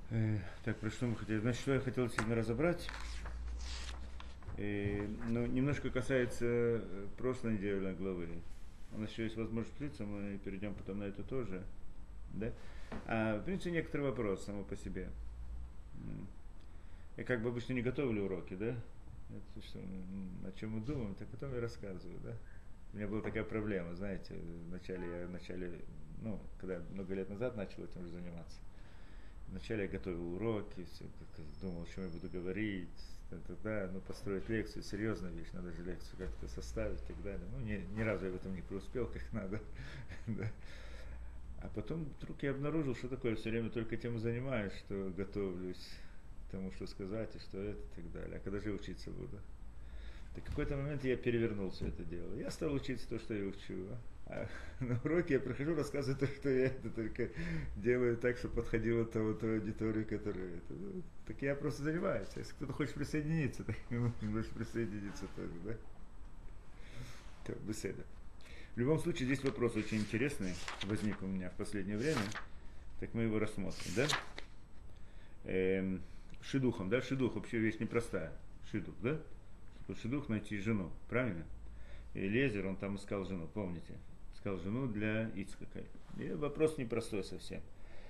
Так, про что мы хотели? Значит, что я хотел сегодня разобрать? Ну, немножко касается прошлой недельной главы. У нас еще есть возможность встретиться, мы перейдем потом на это тоже. Да? В принципе, некоторый вопрос само по себе. Я как бы обычно не готовлю уроки, да? Это что, о чем мы думаем, так потом я рассказываю, да? У меня была такая проблема, знаете, вначале, ну, когда я много лет назад начал этим же заниматься. Вначале я готовил уроки, все, думал, о чем я буду говорить, да, ну, построить лекцию, серьезная вещь, надо же лекцию как-то составить и так далее. Ну, ни разу я в этом не преуспел, как надо. Да. А потом вдруг я обнаружил, что такое, все время только тем и занимаюсь, что готовлюсь к тому, что сказать, и что это, и так далее. А когда же я учиться буду? В какой-то момент я перевернул все это дело. Я стал учиться то, что я учу. А на уроке я прихожу, рассказываю то, что я это только делаю так, чтобы подходило той аудитории, которая это. Ну, так я просто занимаюсь. Если кто-то хочет присоединиться, так можешь присоединиться тоже, да? Так, беседа. В любом случае, здесь вопрос очень интересный возник у меня в последнее время. Так мы его рассмотрим, да? Шидухом, да? Шидух вообще вещь непростая. Шидух, да? Шидух найти жену, правильно? И Лезер, он там искал жену, помните? Искал жену для Ицхака. И вопрос непростой совсем.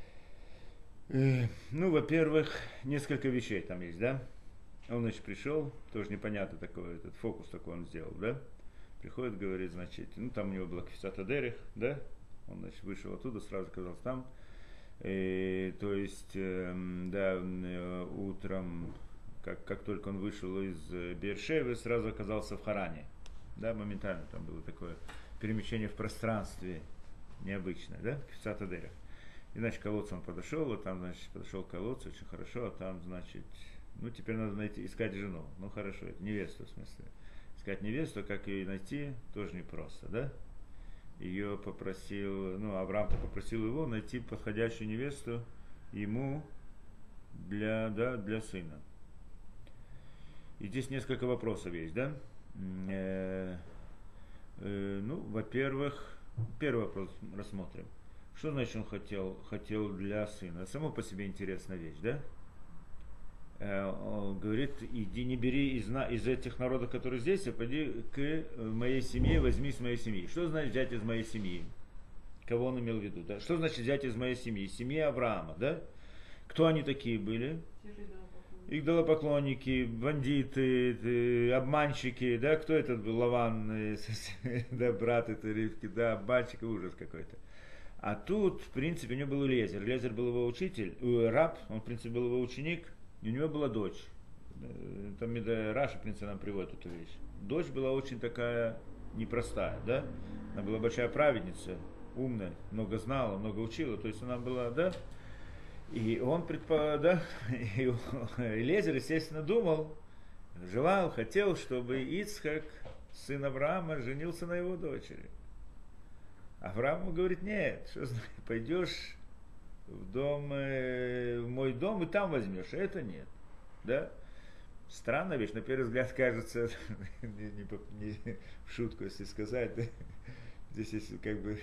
Ну, во-первых, несколько вещей там есть, да? Он, значит, пришел, тоже непонятно такой, этот фокус такой он сделал, да? Приходит, говорит, значит, ну, там у него была Кфицат Адерих, да? Он, значит, вышел оттуда, сразу оказался там. То есть, да, утром, как только он вышел из Бершевы, сразу оказался в Харане. Да, моментально там было такое перемещение в пространстве необычное, да, Кфицат Адерих. И, значит, к колодцу он подошел, а там, значит, подошел к колодцу, очень хорошо, а там, значит, ну, теперь надо найти, искать жену. Ну, хорошо, это невесту, в смысле. Искать невесту, как ее найти, тоже непросто, да? Ее попросил, ну, Авраам попросил его найти подходящую невесту ему для сына. И здесь несколько вопросов есть, да? Ну, во-первых, первый вопрос рассмотрим. Что значит он хотел для сына? Само по себе интересная вещь, да? Он говорит, иди не бери из этих народов, которые здесь, а пойди к моей семье, возьми из моей семьи. Что значит взять из моей семьи? Кого он имел в виду, да? Что значит взять из моей семьи? Семьи Авраама, да? Кто они такие были? Идолопоклонники, бандиты, обманщики, да? Кто этот был? Лаван, да, брат этой Ривки, да, обманщик, ужас какой-то. А тут, в принципе, у него был Лезер. Лезер был его учитель, раб, он, в принципе, был его ученик. И у него была дочь. Там Раша, в принципе, нам приводит эту вещь. Дочь была очень такая непростая, да? Она была большая праведница, умная, много знала, много учила. То есть она была, да? И он да? И Лезер, естественно, думал, желал, хотел, чтобы Ицхак, сын Авраама, женился на его дочери. Авраам говорит, нет, что значит, пойдешь в дом, в мой дом и там возьмешь, а это нет, да? Странная вещь, на первый взгляд кажется, не в шутку, если сказать, да? Здесь есть как бы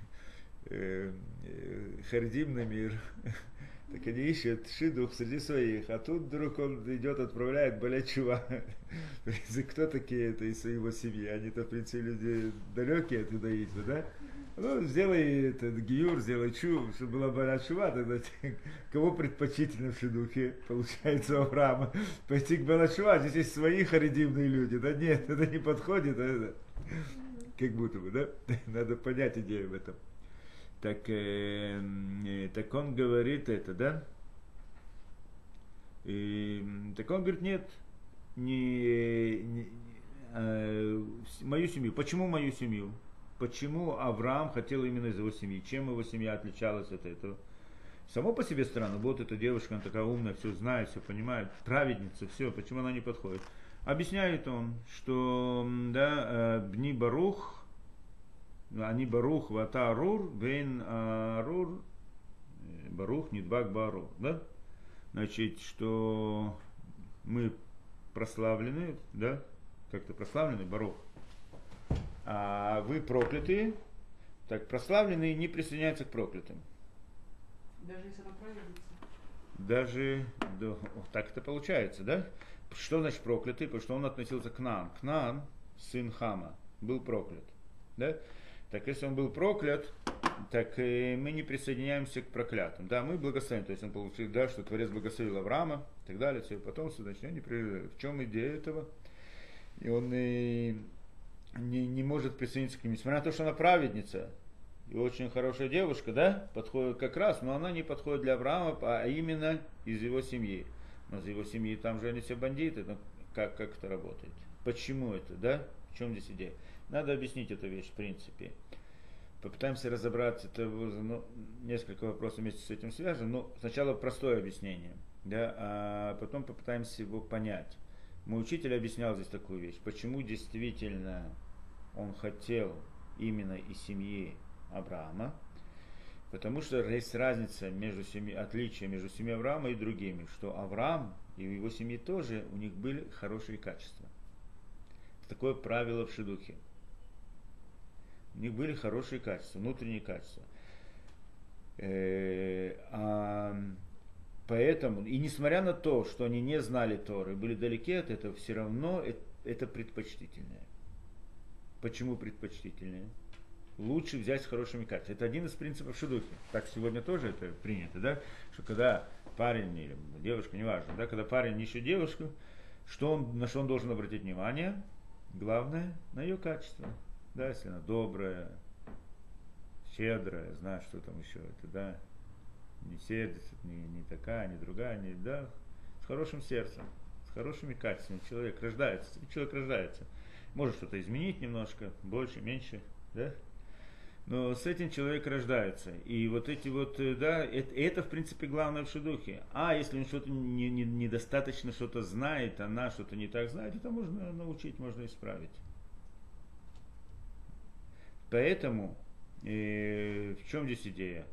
хардимный мир, так они ищут шидух среди своих, а тут вдруг он идет, отправляет балячува. Кто такие это из его семьи? Они-то, в принципе, люди далекие от иудаизма, да? Ну, сделай этот гиюр, сделай чу, чтобы была балячува, тогда кого предпочтительно в шидухе, получается, у Авраама, пойти к балячува, здесь есть свои харидимные люди, да нет, это не подходит, а это как будто бы, да? Надо понять идею в этом. Так он говорит это, да? Так он говорит, нет, мою семью. Почему мою семью? Почему Авраам хотел именно из его семьи? Чем его семья отличалась от этого? Само по себе странно. Вот эта девушка, она такая умная, все знает, все понимает, праведница, все, почему она не подходит? Объясняет он, что, да, Бни Барух, они Барух, Вата Арур, Вейн Арур, Барух, Нидбак Барур, да? Значит, что мы прославлены, да? Как-то прославлены, Барух. А вы проклятые, так прославленные не присоединяются к проклятым. Даже если она праведница? даже так это получается, да? Что значит проклятый? Потому что он относился к Кнаан. Кнаан, сын Хама, был проклят. Да? Так если он был проклят, так мы не присоединяемся к проклятым. Да, мы благословим. То есть он получил, да, что Творец благословил Авраама и так далее, все потомство, значит, он не прерывает. В чем идея этого? И он не может присоединиться к ним. Несмотря на то, что она праведница и очень хорошая девушка, да, подходит как раз, но она не подходит для Авраама, а именно из его семьи. Но из его семьи там же они все бандиты, но как это работает? Почему это, да? В чем здесь идея? Надо объяснить эту вещь в принципе. Попытаемся разобраться, это несколько вопросов вместе с этим связано, но сначала простое объяснение, да, а потом попытаемся его понять. Мой учитель объяснял здесь такую вещь, почему действительно он хотел именно из семьи Авраама, потому что есть разница между семьей, отличие между семьей Авраама и другими, что Авраам и его семьи тоже, у них были хорошие качества. Такое правило в шидухе. У них были хорошие качества, внутренние качества. Поэтому, и несмотря на то, что они не знали Торы, были далеки от этого, все равно это предпочтительное. Почему предпочтительное? Лучше взять с хорошими качествами. Это один из принципов шидухи. Так сегодня тоже это принято, да? Что когда парень или девушка, неважно, да, когда парень ищет девушку, на что он должен обратить внимание? Главное, на ее качество. Да, если она добрая, щедрая, знаешь, что там еще это, да, не сердится, не такая, не другая, да, с хорошим сердцем, с хорошими качествами человек рождается. Может что-то изменить немножко, больше, меньше, да, но с этим человек рождается. И вот эти вот, да, это в принципе главное в шидухе. А если он что-то недостаточно что-то знает, она что-то не так знает, это можно научить, можно исправить. Поэтому, в чем здесь идея?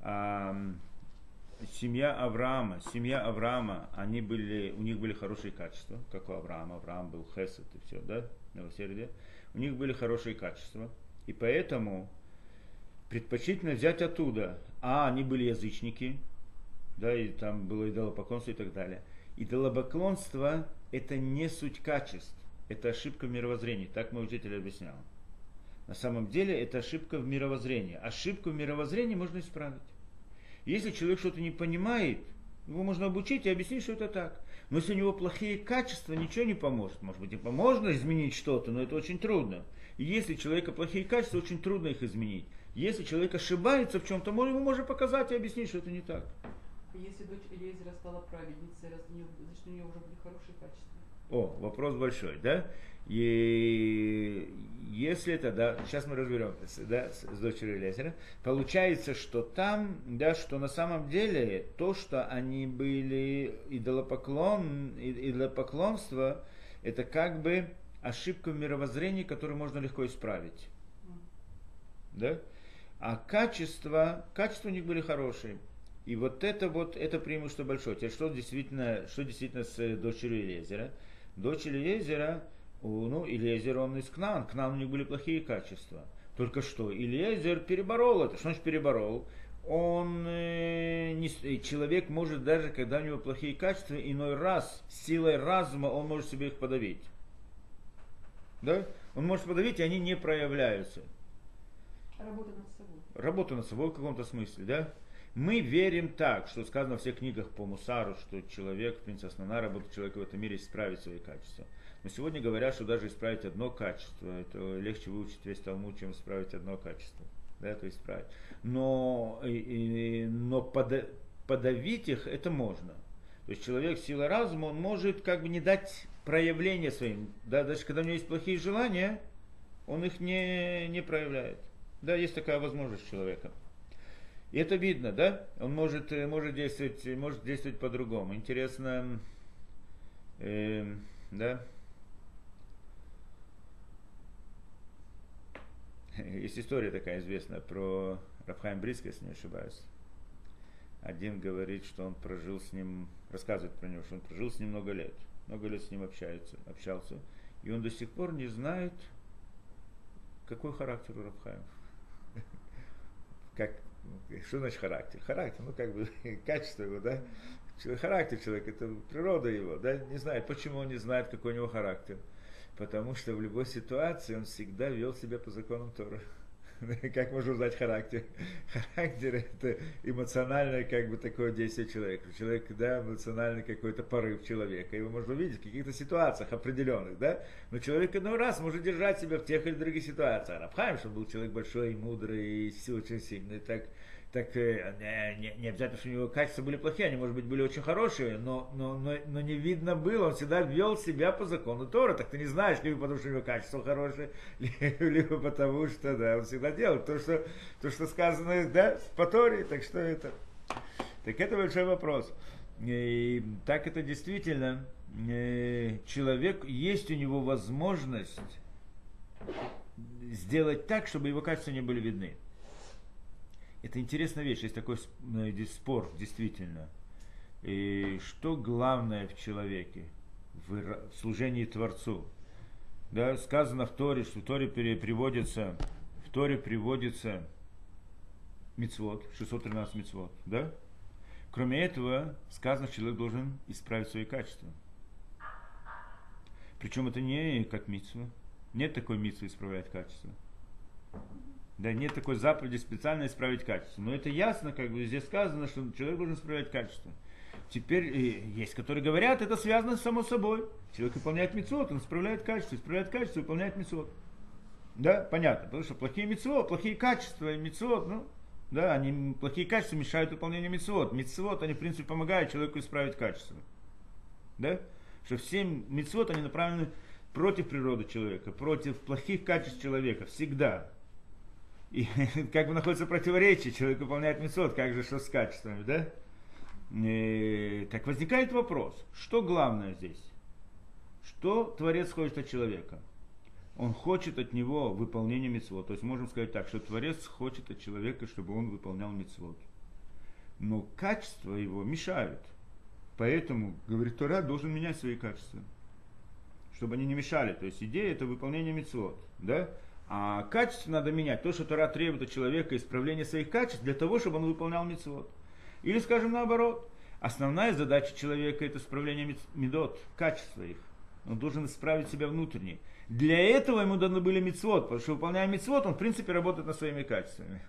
Семья Авраама, у них были хорошие качества, как у Авраама. Авраам был хесед и все, да, милосердие. У них были хорошие качества. И поэтому предпочтительно взять оттуда. Они были язычники, да, и там было идолопоклонство и так далее. Идолопоклонство это не суть качеств, это ошибка в мировоззрении, так мой учитель объяснял. На самом деле это ошибка в мировоззрении. Ошибку в мировоззрении можно исправить. Если человек что-то не понимает, его можно обучить и объяснить, что это так. Но если у него плохие качества, ничего не поможет. Может быть, можно изменить что-то, но это очень трудно. И если у человека плохие качества, очень трудно их изменить. Если человек ошибается в чем-то, ему можно показать и объяснить, что это не так. Если дочь Элиезера стала праведницей, значит, у нее уже были хорошие качества. Вопрос большой, да? И если это, да, сейчас мы разберем, да, с дочерью Элиезера, получается, что там, да, что на самом деле то, что они были идолопоклонство, это как бы ошибка в мировоззрении, которую можно легко исправить. Да? А качества у них были хорошие. И вот это преимущество большое. Теперь что действительно с дочерью Элиезера? Дочь Элиезера, Элиезер он из Кнаан. Кнаан у них были плохие качества. Только что Элиезер переборол это. Что значит переборол? Человек может даже, когда у него плохие качества, иной раз силой разума он может себе их подавить. Да? Он может подавить, и они не проявляются. Работа над собой в каком-то смысле, да? Мы верим так, что сказано во всех книгах по Мусару, что человек, в принципе, основная работа человека в этом мире исправить свои качества. Но сегодня говорят, что даже исправить одно качество, это легче выучить весь Талмуд, чем исправить одно качество. Да, то есть исправить. Но подавить их это можно. То есть человек силой разума, он может как бы не дать проявления своим. Да, даже когда у него есть плохие желания, он их не проявляет. Да, есть такая возможность у человека. И это видно, да? Он может действовать по-другому. Интересно, да? Есть история такая известная про Рав Хаим Брицка, если не ошибаюсь. Один говорит, что он прожил с ним, рассказывает про него, что он прожил с ним много лет с ним общался, и он до сих пор не знает, какой характер у Рав Хаима. Что значит характер? Характер, качество его, да? Характер человека, это природа его, да, не знает. Почему он не знает, какой у него характер? Потому что в любой ситуации он всегда вел себя по законам Торы. Как можно узнать характер? Характер это эмоциональное как бы такое действие человека. Человек, да, эмоциональный какой-то порыв человека. Его можно увидеть в каких-то ситуациях определенных, да. Но человек иной раз может держать себя в тех или других ситуациях. Рав Хаим, что он был человек большой, мудрый, и очень сильный, так не обязательно, что у него качества были плохие, они, может быть, были очень хорошие, но не видно было, он всегда вел себя по закону Тора, так ты не знаешь, либо потому, что у него качества хорошие, либо потому, что, да, он всегда делал то, что сказано, да, по Торе, так что это. Так это большой вопрос. И так это действительно, человек, есть у него возможность сделать так, чтобы его качества не были видны. Это интересная вещь, есть такой спор, действительно. И что главное в человеке, в служении Творцу? Да, сказано в Торе, что в Торе приводится мицвот, 613 мицвот, да? Кроме этого, сказано, что человек должен исправить свои качества. Причем это не как мицва. Нет такой мицвы исправлять качество. Да, нет такой заповеди специально исправить качество. Но это ясно, как бы здесь сказано, что человек должен исправлять качество. Теперь есть, которые говорят, это связано само собой. Человек выполняет мицвот, он исправляет качество, выполняет мицвот. Да, понятно, потому что плохие мицвот, плохие качества и мицвот, ну, да, они, плохие качества мешают выполнению мицвот. Мицвот, они, в принципе, помогают человеку исправить качество. Да? Что все мицвот, они направлены против природы человека, против плохих качеств человека, всегда. И как бы находится противоречие, человек выполняет мицвот, как же что с качествами, да? И, так возникает вопрос, что главное здесь? Что Творец хочет от человека? Он хочет от него выполнения мицвот. То есть можем сказать так, что Творец хочет от человека, чтобы он выполнял мицвот. Но качества его мешают. Поэтому, говорит Тора, должен менять свои качества. Чтобы они не мешали. То есть идея это выполнение мицвот, да? А качество надо менять. То, что Тора требует от человека, исправление своих качеств, для того, чтобы он выполнял мицвот. Или, скажем, наоборот. Основная задача человека это исправление медот, качества их. Он должен исправить себя внутренне. Для этого ему даны были мицвот, потому что выполняя мицвот, он в принципе работает над своими качествами.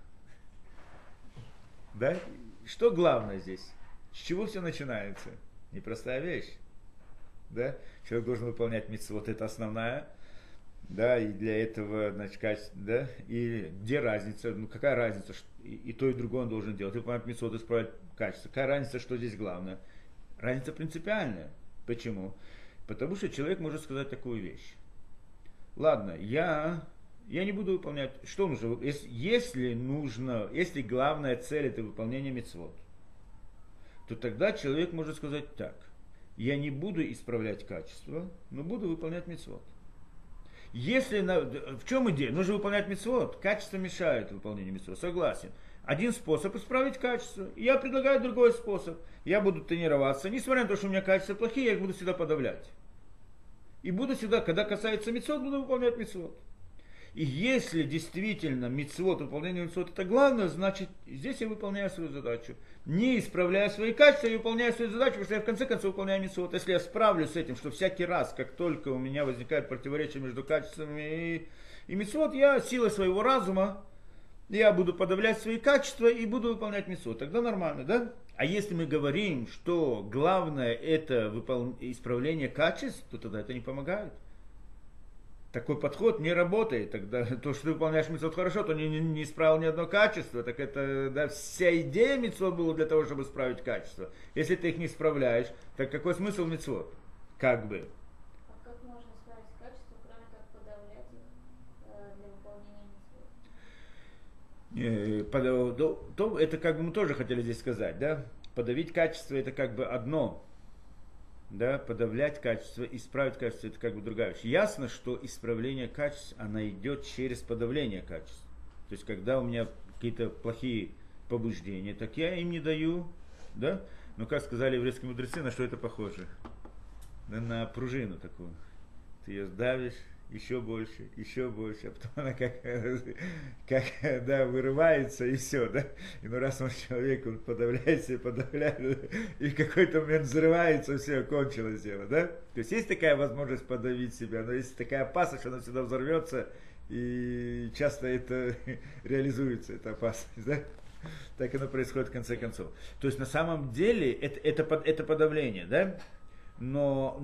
Да? Что главное здесь? С чего все начинается? Непростая вещь. Да? Человек должен выполнять мицвот, это основная. Да, и для этого, значит, качество, да, и где разница, ну какая разница, и то, и другое он должен делать, выполнять мицвот, исправлять качество, какая разница, что здесь главное? Разница принципиальная. Почему? Потому что человек может сказать такую вещь. Ладно, я не буду выполнять, что нужно, если главная цель это выполнение мицвот, то тогда человек может сказать так, я не буду исправлять качество, но буду выполнять мицвот. В чем идея? Нужно выполнять мицвот. Качество мешает выполнению мицвот. Согласен. Один способ исправить качество. Я предлагаю другой способ. Я буду тренироваться. Несмотря на то, что у меня качества плохие, я их буду всегда подавлять. И буду всегда, когда касается мицвот, буду выполнять мицвот. И если действительно мицвот, выполнение мицвот это главное, значит здесь я выполняю свою задачу. Не исправляя свои качества, я выполняю свою задачу, потому что я в конце концов выполняю мицвот. Если я справлюсь с этим, что всякий раз, как только у меня возникает противоречие между качествами и мицвот, я силой своего разума, я буду подавлять свои качества и буду выполнять мицвот. Тогда нормально, да? А если мы говорим, что главное это исправление качеств, то тогда это не помогает. Такой подход не работает. Тогда то, что ты выполняешь мицвот хорошо, то не исправил ни одно качество. Так это, да, вся идея мицвот была для того, чтобы исправить качество. Если ты их не исправляешь, так какой смысл мицвот? Как бы. А как можно исправить качество, кроме как подавлять их для выполнения мицвот? Это как бы мы тоже хотели здесь сказать, да? Подавить качество это как бы одно. Да, подавлять качество, исправить качество, это как бы другая вещь. Ясно, что исправление качеств, она идет через подавление качеств. То есть, когда у меня какие-то плохие побуждения, так я им не даю, да? Но, как сказали еврейские мудрецы, на что это похоже? Да, на пружину такую. Ты ее сдавишь, еще больше, а потом она да, вырывается и все, да. И ну раз он человек, он подавляет себя, подавляет, и в какой-то момент взрывается, все, кончилось дело, да. То есть есть такая возможность подавить себя, но есть такая опасность, что она всегда взорвется, и часто это реализуется, эта опасность, да. Так оно происходит в конце концов. То есть на самом деле это подавление, да, но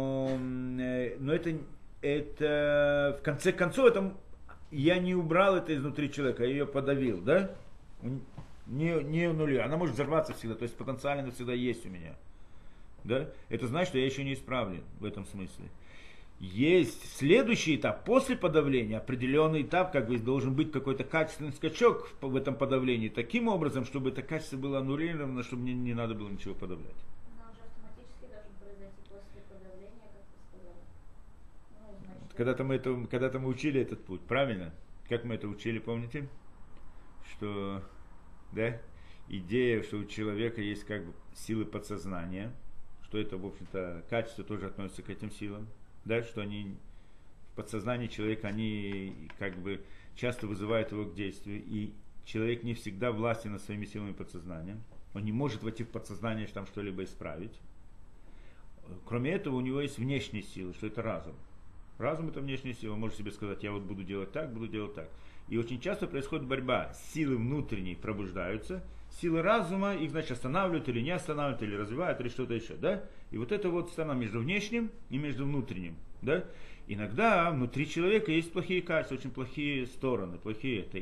это в конце концов это я не убрал это изнутри человека, я ее подавил, да, не нуля. Она может взорваться всегда, то есть потенциально это всегда есть у меня, да. Это значит, что я еще не исправлен в этом смысле. Есть следующий этап, после подавления, определенный этап, как бы должен быть какой-то качественный скачок в этом подавлении, таким образом, чтобы это качество было аннулировано, чтобы мне не надо было ничего подавлять. Но он же автоматически должен произойти после подавления, как вы сказали. Ну, значит, Когда-то мы учили этот путь, правильно? Как мы это учили, помните? Что, да, идея, что у человека есть как бы силы подсознания, что это, в общем-то, качество тоже относится к этим силам. Да, что они в подсознании человека, они как бы часто вызывают его к действию, и человек не всегда властен над своими силами подсознания. Он не может войти в подсознание, там что-либо исправить. Кроме этого, у него есть внешние силы, что это разум. Разум это внешняя сила, он может себе сказать, я вот буду делать так, буду делать так. И очень часто происходит борьба. Силы внутренние пробуждаются, силы разума их, значит, останавливают или не останавливают, или развивают, или что-то еще, да? И вот это вот сторона между внешним и между внутренним, да? Иногда внутри человека есть плохие качества, очень плохие стороны, плохие это.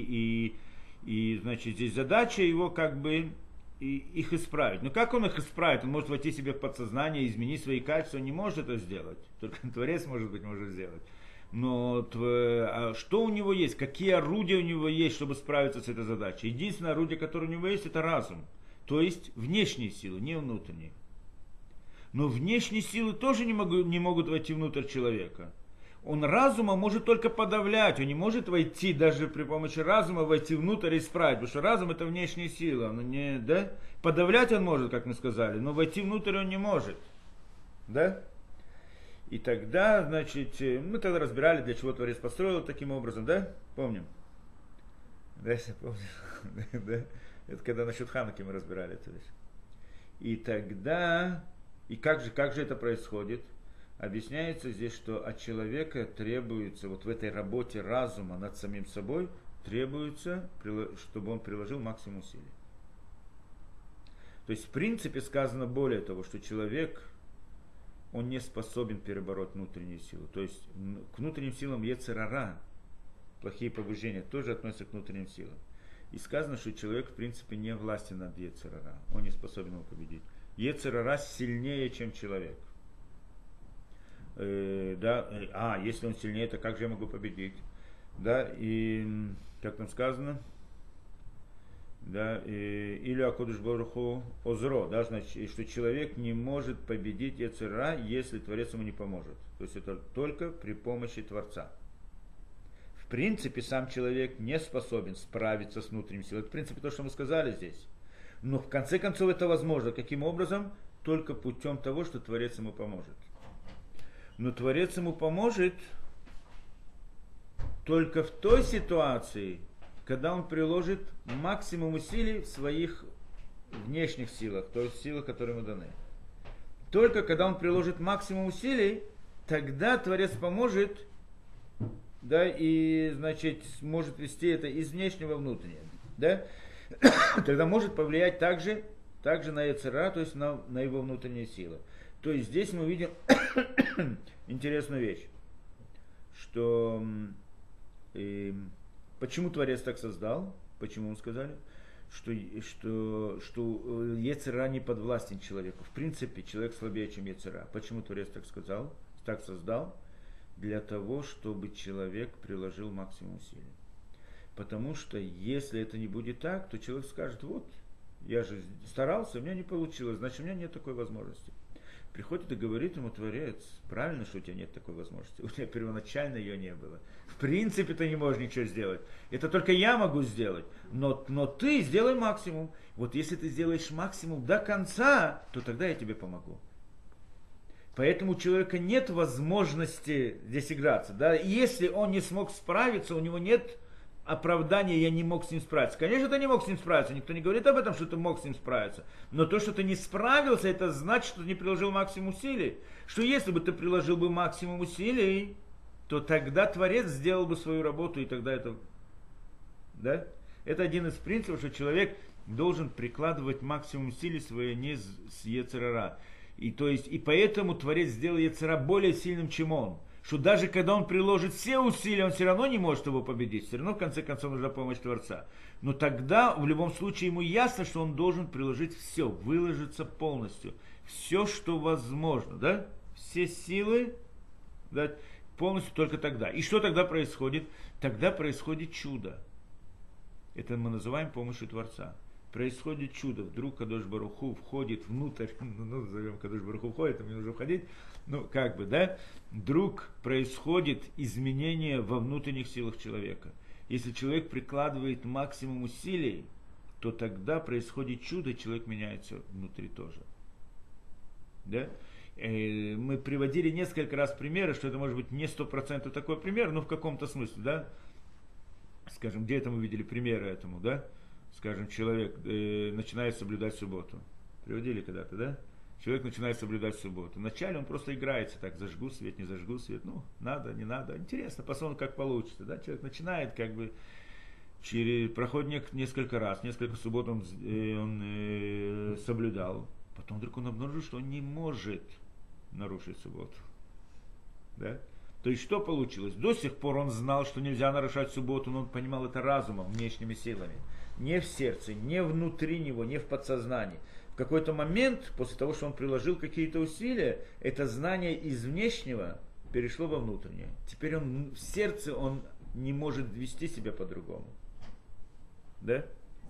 И значит, здесь задача его как бы их исправить. Но как он их исправит? Он может войти себе в подсознание, изменить свои качества, он не может это сделать. Только Творец, может быть, может сделать. Но что у него есть, какие орудия у него есть, чтобы справиться с этой задачей? Единственное орудие, которое у него есть, это разум. То есть внешние силы, не внутренние. Но внешние силы тоже не могут войти внутрь человека. Он разума может только подавлять, он не может войти даже при помощи разума, войти внутрь и исправить. Потому что разум это внешняя сила. Он не, да? Подавлять он может, как мы сказали, но войти внутрь он не может. Да? И тогда, значит, мы тогда разбирали, для чего Творец построил таким образом, да? Помним? Да, я помню. Да? Это когда насчет Хануки мы разбирали эту вещь. И тогда, и как же это происходит? Объясняется здесь, что от человека требуется, вот в этой работе разума над самим собой, требуется, чтобы он приложил максимум усилий. То есть, в принципе, сказано более того, что человек, он не способен перебороть внутренние силы. То есть к внутренним силам йецер ара, плохие побуждения, тоже относятся к внутренним силам. И сказано, что человек в принципе не властен над йецер ара, он не способен его победить. Йецер ара сильнее, чем человек. Если он сильнее, то как же я могу победить? Да, и как там сказано? Да, или Акодыш Баруху Озро, да, значит, что человек не может победить йецер ара, если Творец ему не поможет. То есть это только при помощи Творца. В принципе, сам человек не способен справиться с внутренним силой. Это, в принципе, то, что мы сказали здесь. Но в конце концов это возможно. Каким образом? Только путем того, что Творец ему поможет. Но Творец ему поможет только в той ситуации, когда он приложит максимум усилий в своих внешних силах, то есть силах, которые ему даны. Только когда он приложит максимум усилий, тогда Творец поможет, да, и, значит, сможет вести это из внешнего в внутреннее, да, тогда может повлиять также на йецер ара, то есть на его внутренние силы. То есть здесь мы видим интересную вещь, что почему Творец так создал, почему он сказали, что йецер ара не подвластен человеку. В принципе, человек слабее, чем йецер ара. Почему Творец так сказал, так создал? Для того, чтобы человек приложил максимум усилий. Потому что если это не будет так, то человек скажет, вот, я же старался, у меня не получилось, значит у меня нет такой возможности. Приходит и говорит ему Творец, правильно, что у тебя нет такой возможности, у тебя первоначально ее не было. В принципе ты не можешь ничего сделать, это только я могу сделать, но ты сделай максимум. Вот если ты сделаешь максимум до конца, то тогда я тебе помогу. Поэтому у человека нет возможности здесь играться. Да? И если он не смог справиться, у него нет оправдания, я не мог с ним справиться. Конечно, ты не мог с ним справиться. Никто не говорит об этом, что ты мог с ним справиться. Но то, что ты не справился, это значит, что ты не приложил максимум усилий. Что если бы ты приложил бы максимум усилий, то тогда Творец сделал бы свою работу, и тогда это... Да? Это один из принципов, что человек должен прикладывать максимум усилий своей не с Йецер ара. И поэтому Творец сделал Йецер ара более сильным, чем он. Что даже когда он приложит все усилия, он все равно не может его победить. Все равно, в конце концов, нужна помощь Творца. Но тогда, в любом случае, ему ясно, что он должен приложить все, выложиться полностью. Все, что возможно. Да? Все силы, да, полностью только тогда. И что тогда происходит? Тогда происходит чудо. Это мы называем помощью Творца. Происходит чудо. Вдруг Кадош Барух Ху входит внутрь, назовем Кадош Барух Ху входит, мне нужно входить, да? Вдруг происходит изменение во внутренних силах человека. Если человек прикладывает максимум усилий, то тогда происходит чудо, человек меняется внутри тоже. Да? Мы приводили несколько раз примеры, что это может быть не 100% такой пример, но в каком-то смысле, да? Скажем, где это мы видели примеры этому, да? Скажем, человек начинает соблюдать субботу. Приводили когда-то, да? Человек начинает соблюдать субботу. Вначале он просто играется так, зажгу свет, не зажгу свет, надо, не надо. Интересно, посмотрим, как получится, да? Человек начинает проходит несколько раз, несколько суббот он соблюдал. Потом вдруг он обнаружил, что он не может нарушить субботу. Да? То есть что получилось? До сих пор он знал, что нельзя нарушать субботу, но он понимал это разумом, внешними силами. Не в сердце, не внутри него, не в подсознании. В какой-то момент, после того, что он приложил какие-то усилия, это знание из внешнего перешло во внутреннее. Теперь он в сердце он не может вести себя по-другому. Да?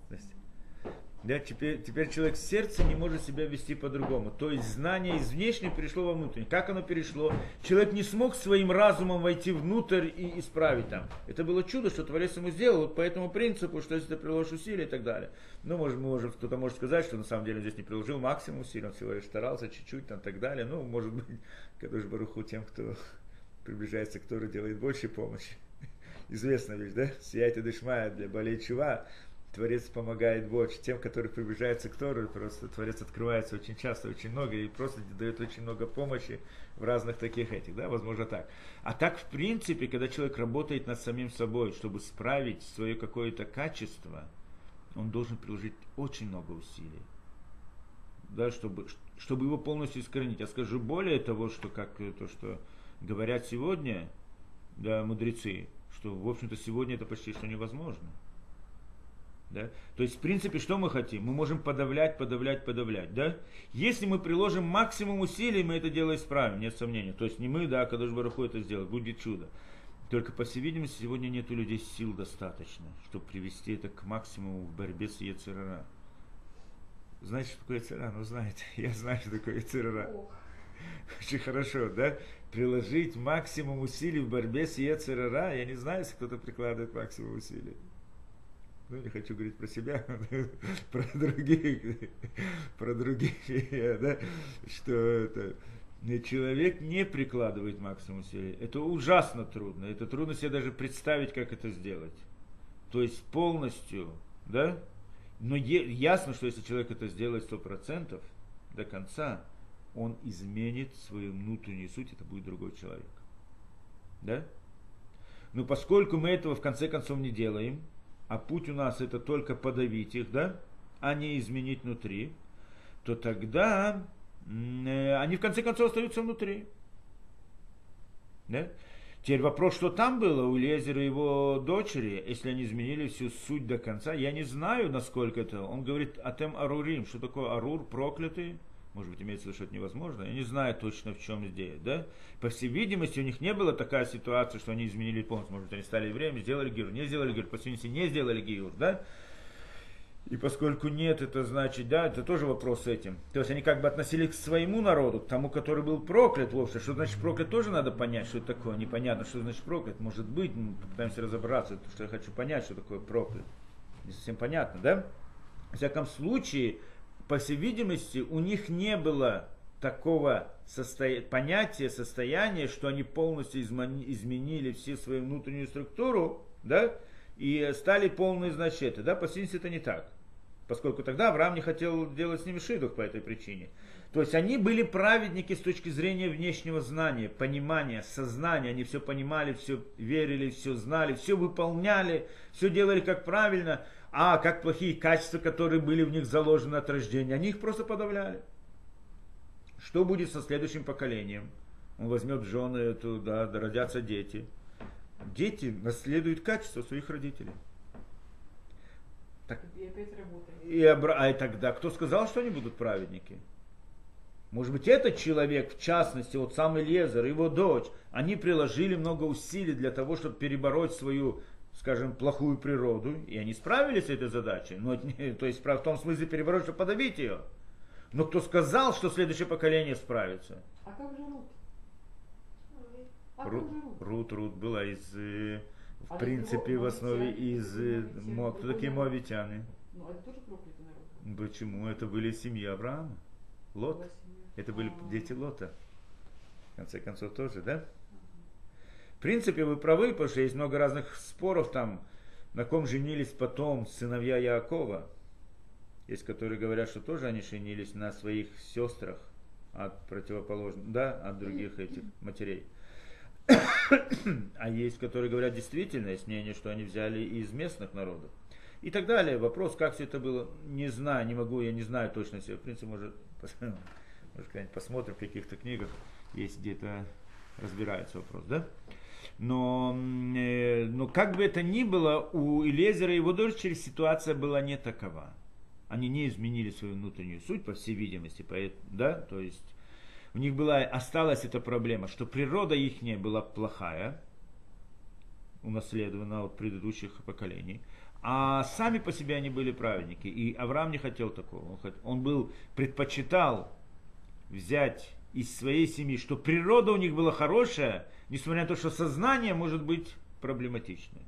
Да, теперь человек в сердце не может себя вести по-другому. То есть знание из внешнего перешло во внутреннее. Как оно перешло? Человек не смог своим разумом войти внутрь и исправить там. Это было чудо, что Творец ему сделал. Вот по этому принципу, что если ты приложишь усилия и так далее. Кто-то может сказать, что на самом деле он здесь не приложил максимум усилий, он всего лишь старался чуть-чуть там и так далее. Может быть, Кадош Барух Ху тем, кто приближается к Торе, делает больше помощи. Известная вещь, да? Сияйте дышмая для болей чува. Творец помогает больше тем, которые приближаются к Тору, просто Творец открывается очень часто, очень много, и просто дает очень много помощи в разных таких да, возможно так. А так, в принципе, когда человек работает над самим собой, чтобы справить свое какое-то качество, он должен приложить очень много усилий, да, чтобы его полностью искоренить. Я скажу более того, что что говорят сегодня, да, мудрецы, что, в общем-то, сегодня это почти что невозможно. Да? То есть, в принципе, что мы хотим? Мы можем подавлять. Да? Если мы приложим максимум усилий, мы это дело исправим, нет сомнения. То есть не мы, да, Кадош Барух Ху это сделает, будет чудо. Только, по всей видимости, сегодня нет у людей сил достаточно, чтобы привести это к максимуму в борьбе с Йецер ара. Знаете, что такое Йецер ара? Знаете, я знаю, что такое Йецер ара. Очень хорошо, да? Приложить максимум усилий в борьбе с Йецер ара. Я не знаю, если кто-то прикладывает максимум усилий. Не хочу говорить про себя, про других, да, что это человек не прикладывает максимум усилий. Это ужасно трудно. Это трудно себе даже представить, как это сделать. То есть полностью, да. Но ясно, что если человек это сделает 100% до конца, он изменит свою внутреннюю суть, это будет другой человек. Да? Но поскольку мы этого в конце концов не делаем, а путь у нас это только подавить их, да, а не изменить внутри, то тогда они в конце концов остаются внутри. Да? Теперь вопрос, что там было у Элиэзера и его дочери, если они изменили всю суть до конца, я не знаю, насколько это. Он говорит атем арурим, что такое арур, проклятый. Может быть, имеется в виду, что это невозможно. Я не знаю точно, в чем здесь. Да? По всей видимости, у них не была такая ситуация, что они изменили полностью. Может быть, они стали евреями, сделали гиюр, не сделали гиюр. По всей видимости, не сделали гиюр. Да? И поскольку нет, это значит, да, это тоже вопрос с этим. То есть они как бы относились к своему народу, к тому, который был проклят вовсе. Что значит проклят, тоже надо понять, что это такое. Непонятно, что значит проклят. Может быть, мы попытаемся разобраться, что я хочу понять, что такое проклят. Не совсем понятно, да? В всяком случае, по всей видимости, у них не было такого понятия, состояния, что они полностью изменили всю свою внутреннюю структуру, да, и стали полные значения. Да, по сути, это не так. Поскольку тогда Авраам не хотел делать с ними шидух по этой причине. То есть они были праведники с точки зрения внешнего знания, понимания, сознания. Они все понимали, все верили, все знали, все выполняли, все делали как правильно. А как плохие качества, которые были в них заложены от рождения, они их просто подавляли. Что будет со следующим поколением? Он возьмет жены, туда, родятся дети. Дети наследуют качество своих родителей. Так, и опять работает. И тогда кто сказал, что они будут праведники? Может быть, этот человек, в частности, вот сам Элиезер, его дочь, они приложили много усилий для того, чтобы перебороть свою, скажем, плохую природу, и они справились с этой задачей. Но, то есть, в том смысле перебороть, чтобы подавить ее. Но кто сказал, что следующее поколение справится? А как же Рут? Рут была из, в принципе, в основе из... Кто такие моавитяне? Ну, это тоже проклятый народ. Почему? Это были семьи Авраама. Лот. Это были дети Лота. В конце концов тоже, да? В принципе, вы правы, потому что есть много разных споров там, на ком женились потом сыновья Яакова. Есть, которые говорят, что тоже они женились на своих сестрах от противоположных, да, от других этих матерей. А есть, которые говорят, действительно, есть мнение, что они взяли из местных народов. И так далее. Вопрос, как все это было, не знаю, не могу, я не знаю точно себе. В принципе, может когда-нибудь посмотрим в каких-то книгах, есть где-то разбирается вопрос, да? Но как бы это ни было, у Элиезера и его дочери ситуация была не такова. Они не изменили свою внутреннюю суть, по всей видимости, да? То есть у них осталась эта проблема, что природа их была плохая, унаследована от предыдущих поколений, а сами по себе они были праведники. И Авраам не хотел такого. Он предпочитал взять из своей семьи, что природа у них была хорошая, несмотря на то, что сознание может быть проблематичное.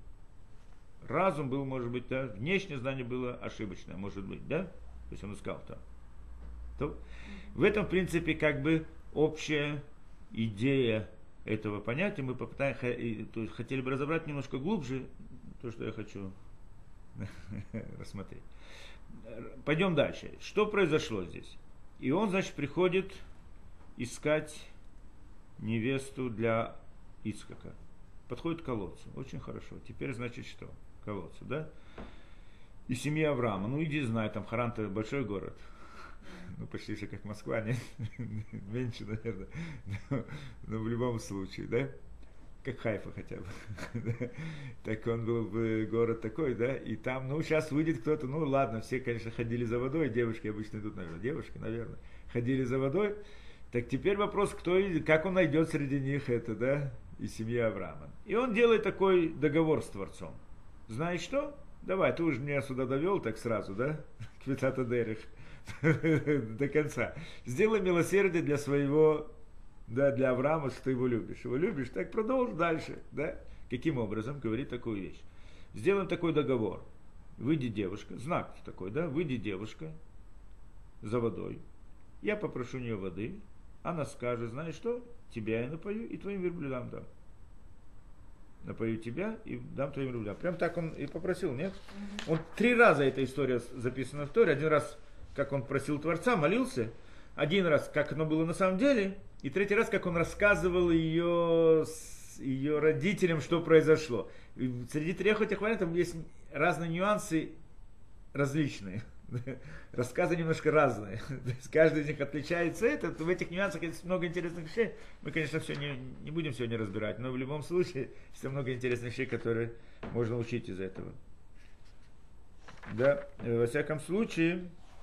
Разум был, может быть, да, внешнее знание было ошибочное, может быть, да? То есть он искал там. То в этом, в принципе, как бы общая идея этого понятия. Мы хотели бы разобрать немножко глубже то, что я хочу рассмотреть. Пойдем дальше. Что произошло здесь? И он, значит, приходит искать невесту для Ицхака. Подходит к колодцу. Очень хорошо. Теперь, значит, что? Колодцу, да? И семья Авраама. Ну, иди знай, там Харан-то большой город. Ну, почти же как Москва, нет? Меньше, наверное. Но в любом случае, да? Как Хайфа хотя бы. Так он был город такой, да? И там, сейчас выйдет кто-то, ладно, все, конечно, ходили за водой, девушки обычно идут, наверное, девушки, наверное, ходили за водой. Так теперь вопрос, как он найдет среди них это, да? И семья Авраама. И он делает такой договор с Творцом. Знаешь что? Давай, ты уже меня сюда довел так сразу, да? Квитата Дерих. До конца. Сделай милосердие для своего, да, для Авраама, что ты его любишь. Его любишь, так продолжи дальше, да? Каким образом? Говорит такую вещь. Сделаем такой договор. Выйдет девушка, знак такой, да? Выйдет девушка за водой. Я попрошу у нее воды. Она скажет, знаешь что? Тебя я напою и твоим верблюдам дам. Напою тебя и дам твоим верблюдам. Прям так он и попросил, нет? Он 3 раза эта история записана в Торе. 1 раз, как он просил Творца, молился. 1 раз, как оно было на самом деле. И 3 раз, как он рассказывал ее родителям, что произошло. И среди 3 этих вариантов есть разные нюансы различные. Рассказы немножко разные. То есть каждый из них отличается. В этих нюансах есть много интересных вещей. Мы, конечно, все не будем сегодня разбирать, но в любом случае есть много интересных вещей, которые можно учить из этого. Да, во всяком случае,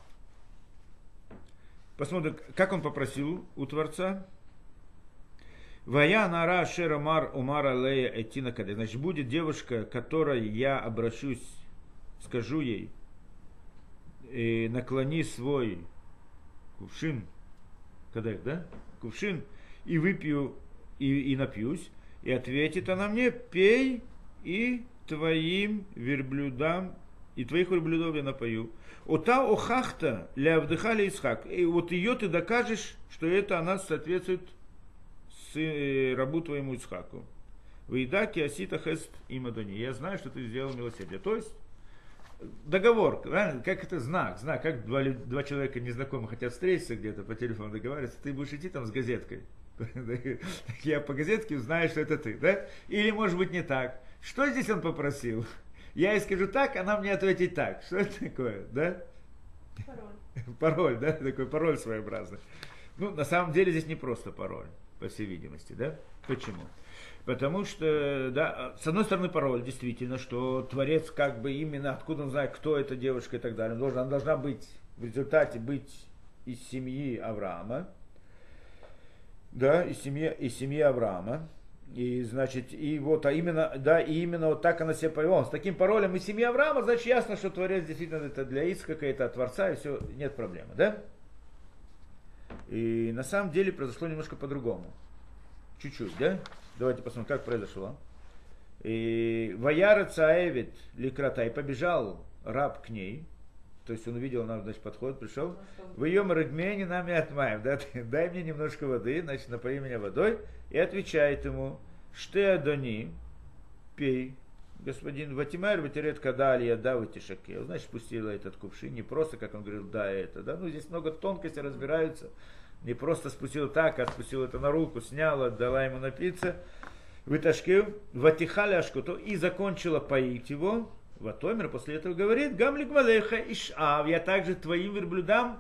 посмотрим, как он попросил у Творца. Вая нара шерамар умара лея этина каде. Значит, будет девушка, которой я обращусь, скажу ей, и наклони свой кувшин, кадек, да? Кувшин, и выпью, и напьюсь. И ответит она мне, пей и твоим верблюдам и твоих верблюдов я напою. Ота охахта ля вдыхали Исхак. И вот ее ты докажешь, что это она соответствует рабу твоему Исхаку. Вейдаки асита хест им Адони. Я знаю, что ты сделал милосердие. То есть договор, правильно? Как это знак, как два человека незнакомых хотят встретиться где-то по телефону договариваться, ты будешь идти там с газеткой. Я по газетке узнаю, что это ты, да? Или может быть не так. Что здесь он попросил? Я ей скажу так, она мне ответит так. Что это такое, да? Пароль, да? Такой пароль своеобразный. Ну, на самом деле здесь не просто пароль, по всей видимости, да? Почему? Потому что, да, с одной стороны пароль, действительно, что Творец как бы именно, откуда он знает, кто эта девушка и так далее. Она должна быть, в результате быть из семьи Авраама. Да, из семьи Авраама. И, значит, и вот, именно вот так она себя повела. С таким паролем из семьи Авраама, значит, ясно, что Творец действительно это для Ицхака, это от Творца, и все, нет проблемы, да? И на самом деле произошло немножко по-другому. Чуть-чуть, да? Давайте посмотрим, как произошло. И Ваяра Цаэвит Ликрата, и побежал раб к ней. То есть он увидел, она, значит, подходит, пришел. В ее Радмени нами отмаем, да? Дай мне немножко воды, значит, напои меня водой. И отвечает ему, что Адони, пей, господин Ватимайр, Ватерет Кадалия, да, Ватишаке. Значит, спустила этот кувшин, не просто, как он говорил, да, это, да. Ну, здесь много тонкостей разбираются. Не просто спустила так, а спустила это на руку, сняла, дала ему напиться. Выташкил, Ватихали Ашкуту, и закончила поить его. Ватомер после этого говорит, Гамлик Валеха Ишав, я также твоим верблюдам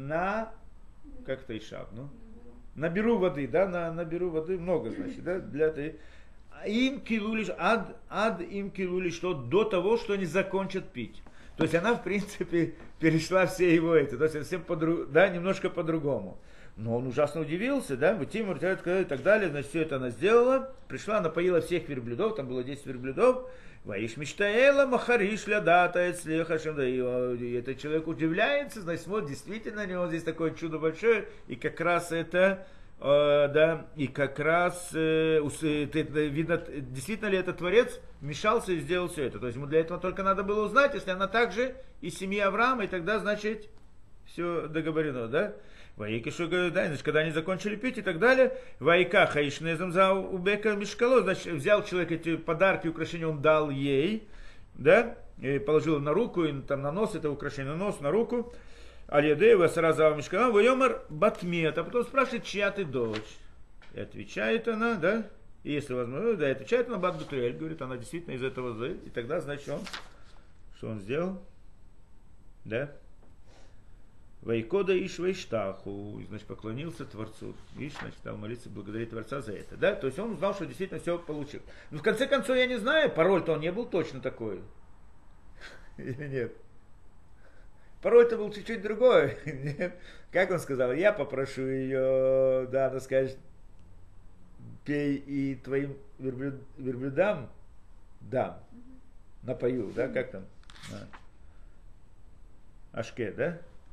как это Ишав, ну? Наберу воды, да, наберу воды, много, значит, да, для ты. Им килули, ад им килули, что до того, что они закончат пить. То есть она, в принципе, перешла все его эти, то есть совсем немножко по-другому. Но он ужасно удивился, да, Тимур и так далее, значит, все это она сделала, пришла, напоила всех верблюдов, там было 10 верблюдов, Ваиш мечтаэла махариш лядата эцлехашем, да, и этот человек удивляется, значит, вот действительно у него здесь такое чудо большое, и как раз это, да, и как раз, видно, действительно ли этот Творец вмешался и сделал все это. То есть ему для этого только надо было узнать, если она также из семьи Авраама, и тогда, значит, все договорено, да. Ваикишу, да, значит, когда они закончили пить и так далее, Ваика хаишнезам за убека мешкало, значит, взял человек эти подарки, украшения, он дал ей, да, и положил на руку, и там на нос это украшение, на нос, на руку, Аль-Ядеева сразу мешкала, Вайомар Батмет, а потом спрашивает, чья ты дочь? И отвечает она, да, и если возможно, да, отвечает она Бат Бетуэль, говорит, она действительно из этого, и тогда, значит, что он сделал, да, Вайкода Иш Вайштаху, значит, поклонился Творцу. Иш, значит, стал молиться, благодарить Творца за это. Да? То есть он узнал, что действительно все получил. Но в конце концов, я не знаю, пароль-то он не был точно такой. Или нет? Пароль-то был чуть-чуть другой. Нет? Как он сказал, я попрошу ее, да, она скажет, пей и твоим верблюдам дам. Напою, да, как там? Ашке, да?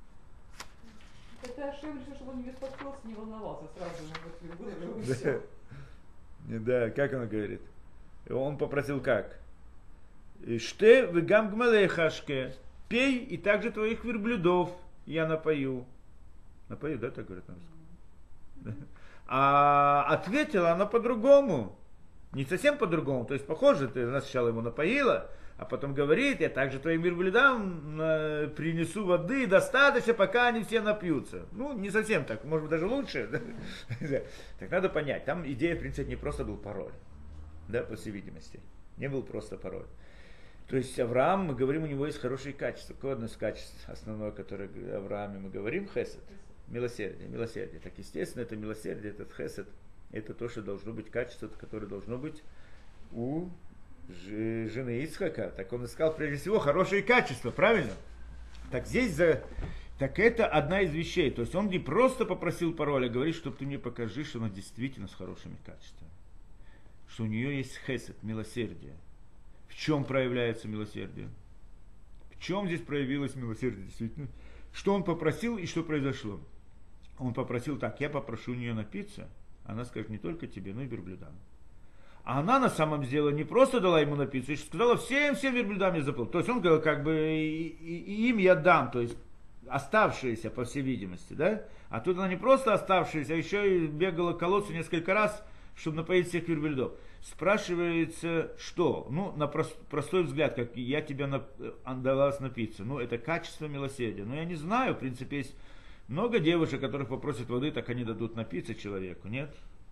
Это Ашем решил, чтобы он не беспокоился, не волновался, сразу выложил. Да, как он говорит? Он попросил как? Ште вегам гмалехашке. Пей и также твоих верблюдов я напою. Напою, да, так говорят на русском? А ответила она по-другому. Не совсем по-другому. То есть, похоже, ты сначала ему напоила, а потом говорит, я также твоим верблюдам принесу воды достаточно, пока они все напьются. Ну, не совсем так, может быть, даже лучше. Да? Так надо понять, там идея, в принципе, не просто был пароль, да, по всей видимости. Не был просто пароль. То есть Авраам, мы говорим, у него есть хорошие качества. Какое одно из качеств основное, которое в Аврааме мы говорим? Хесед. Милосердие. Так, естественно, это милосердие, этот хесед, это то, что должно быть качество, которое должно быть у жены Ицхака. Так он искал прежде всего хорошие качества, правильно? Так здесь так это одна из вещей. То есть он не просто попросил пароль, а говорит, чтобы ты мне покажи, что она действительно с хорошими качествами. Что у нее есть хесед, милосердие. В чем проявляется милосердие? В чем здесь проявилось милосердие действительно? Что он попросил и что произошло? Он попросил так, я попрошу у нее напиться, она скажет не только тебе, но и верблюдам. А она на самом деле не просто дала ему напиться, еще сказала, всем верблюдам я заплыл. То есть он говорил, как бы и им я дам, то есть оставшиеся, по всей видимости, да? А тут она не просто оставшиеся, а еще и бегала к колодцу несколько раз, чтобы напоить всех верблюдов. Спрашивается, что? Ну, на простой взгляд, как я тебе дала напиться. Ну, это качество милосердия. Но я не знаю, в принципе, есть много девушек, которых попросят воды, так они дадут напиться человеку, нет?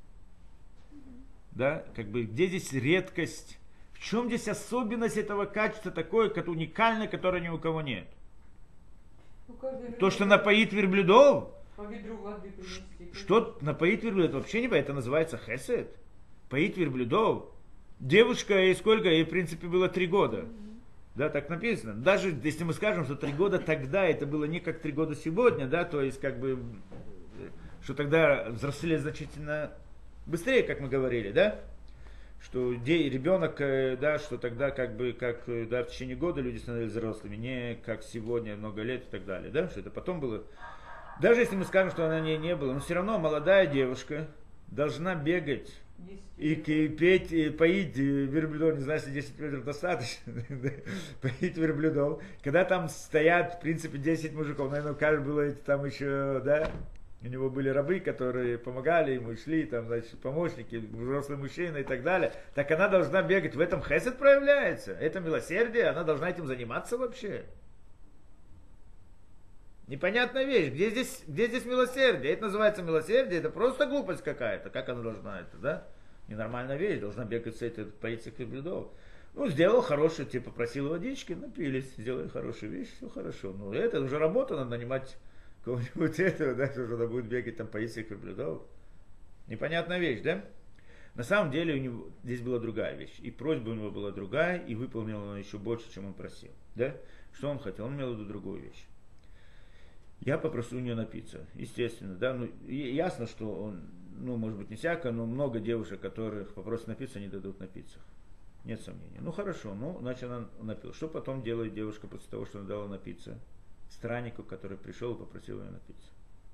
Да, как бы, где здесь редкость? В чем здесь особенность этого качества такое, как уникальное, которое ни у кого нет? То, что напоит верблюдов? По ведру воды принести. Что напоит верблюдов? Вообще не понимаю, это называется хесед. Поить верблюдов. Девушка, ей сколько? Ей, в принципе, было 3 года. Да, так написано. Даже если мы скажем, что 3 года тогда, это было не как 3 года сегодня, да, то есть, как бы, что тогда взрослели значительно быстрее, как мы говорили, да, что ребенок, да, что тогда, как бы, да, в течение года люди становились взрослыми, не как сегодня, много лет и так далее, да, что это потом было. Даже если мы скажем, что она не было, но все равно молодая девушка должна бегать и петь, и поить верблюдов, не знаю, если 10 ведер достаточно, поить верблюдов. Когда там стоят, в принципе, 10 мужиков, наверное, у каждого было там еще, да, у него были рабы, которые помогали ему, шли, там, значит, помощники, взрослые мужчины и так далее. Так она должна бегать, в этом хесед проявляется, это милосердие, она должна этим заниматься вообще. Непонятная вещь. Где здесь милосердие? Это называется милосердие, это просто глупость какая-то. Как она должна это, да? Ненормальная вещь, должна бегать с этой, поить всех верблюдов. Ну, сделал хорошую, типа, просил водички, напились, сделали хорошую вещь, все хорошо. Ну, это уже работа, надо нанимать кого-нибудь этого, да, что она будет бегать, там, поить всех верблюдов. Непонятная вещь, да? На самом деле у него здесь была другая вещь. И просьба у него была другая, и выполнил он еще больше, чем он просил. Да? Что он хотел? Он имел в виду другую вещь. Я попрошу у нее напиться, естественно, да, ну, ясно, что он, ну, может быть, не всяко, но много девушек, которых попросят напиться, они дадут напиться. Нет сомнений. Ну, хорошо, ну, значит, она напилась. Что потом делает девушка после того, что она дала напиться? Страннику, который пришел и попросил ее напиться.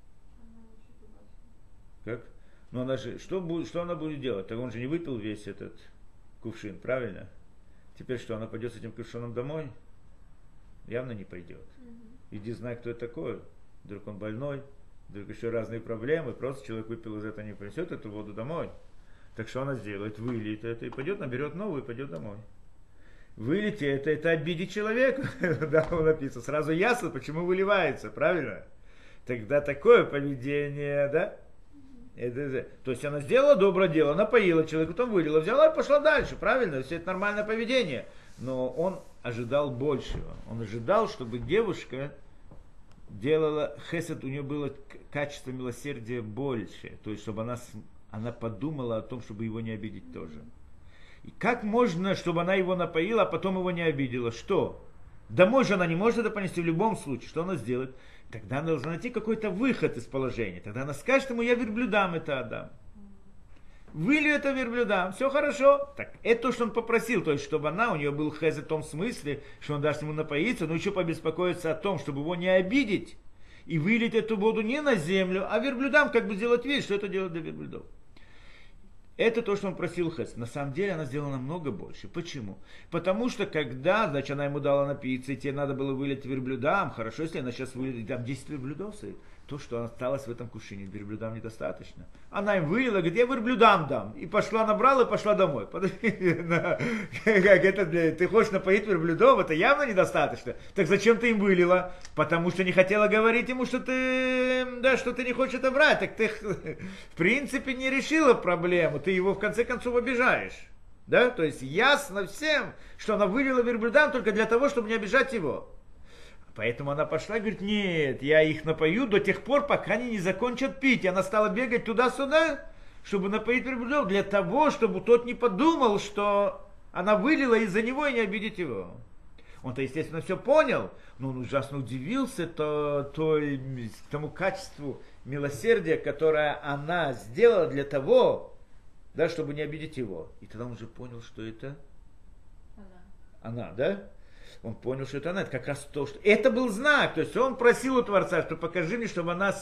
Как? Ну, она же, что она будет делать? Так он же не выпил весь этот кувшин, правильно? Теперь что, она пойдет с этим кувшином домой? Явно не пойдет. Иди знай, кто это такой. Вдруг он больной, вдруг еще разные проблемы. Просто человек выпил из этого, не принесет эту воду домой. Так что она сделает? Выльет это и пойдет, наберет новую и пойдет домой. Вылить это обидеть человека. Да, он написано. Сразу ясно, почему выливается, правильно? Тогда такое поведение, да? То есть она сделала доброе дело, напоила человека, потом вылила, взяла и пошла дальше, правильно? Все это нормальное поведение. Но он ожидал большего. Он ожидал, чтобы девушка делала хесед, у нее было качество милосердия больше. То есть, чтобы она подумала о том, чтобы его не обидеть тоже. И как можно, чтобы она его напоила, а потом его не обидела? Что? Домой же она не может это понести в любом случае. Что она сделает? Тогда она должна найти какой-то выход из положения. Тогда она скажет ему, я верблюдам это отдам. Вылью это верблюдам, все хорошо. Так, это то, что он попросил, то есть, чтобы у нее был хезет в том смысле, что он даст ему напоиться, но еще побеспокоиться о том, чтобы его не обидеть, и вылить эту воду не на землю, а верблюдам как бы сделать вид, что это делать для верблюдов. Это то, что он просил хесед. На самом деле она сделала намного больше. Почему? Потому что когда, значит, она ему дала напиться, и тебе надо было вылить верблюдам, хорошо, если она сейчас вылит, там 10 верблюдов стоит, то, что осталось в этом кувшине, верблюдам недостаточно. Она им вылила, говорит, я верблюдам дам. И пошла, набрала и пошла домой. Ты хочешь напоить верблюдов, это явно недостаточно. Так зачем ты им вылила? Потому что не хотела говорить ему, что ты не хочешь это брать. Так ты, в принципе, не решила проблему. Ты его, в конце концов, обижаешь. Да? То есть ясно всем, что она вылила верблюдам только для того, чтобы не обижать его. Поэтому она пошла и говорит, нет, я их напою до тех пор, пока они не закончат пить. И она стала бегать туда-сюда, чтобы напоить верблюдов, для того, чтобы тот не подумал, что она вылила из-за него и не обидеть его. Он-то, естественно, все понял, но он ужасно удивился тому качеству милосердия, которое она сделала для того, да, чтобы не обидеть его. И тогда он уже понял, что это она, да? Он понял, что это она, это как раз то, что... Это был знак, то есть он просил у Творца, что покажи мне, чтобы она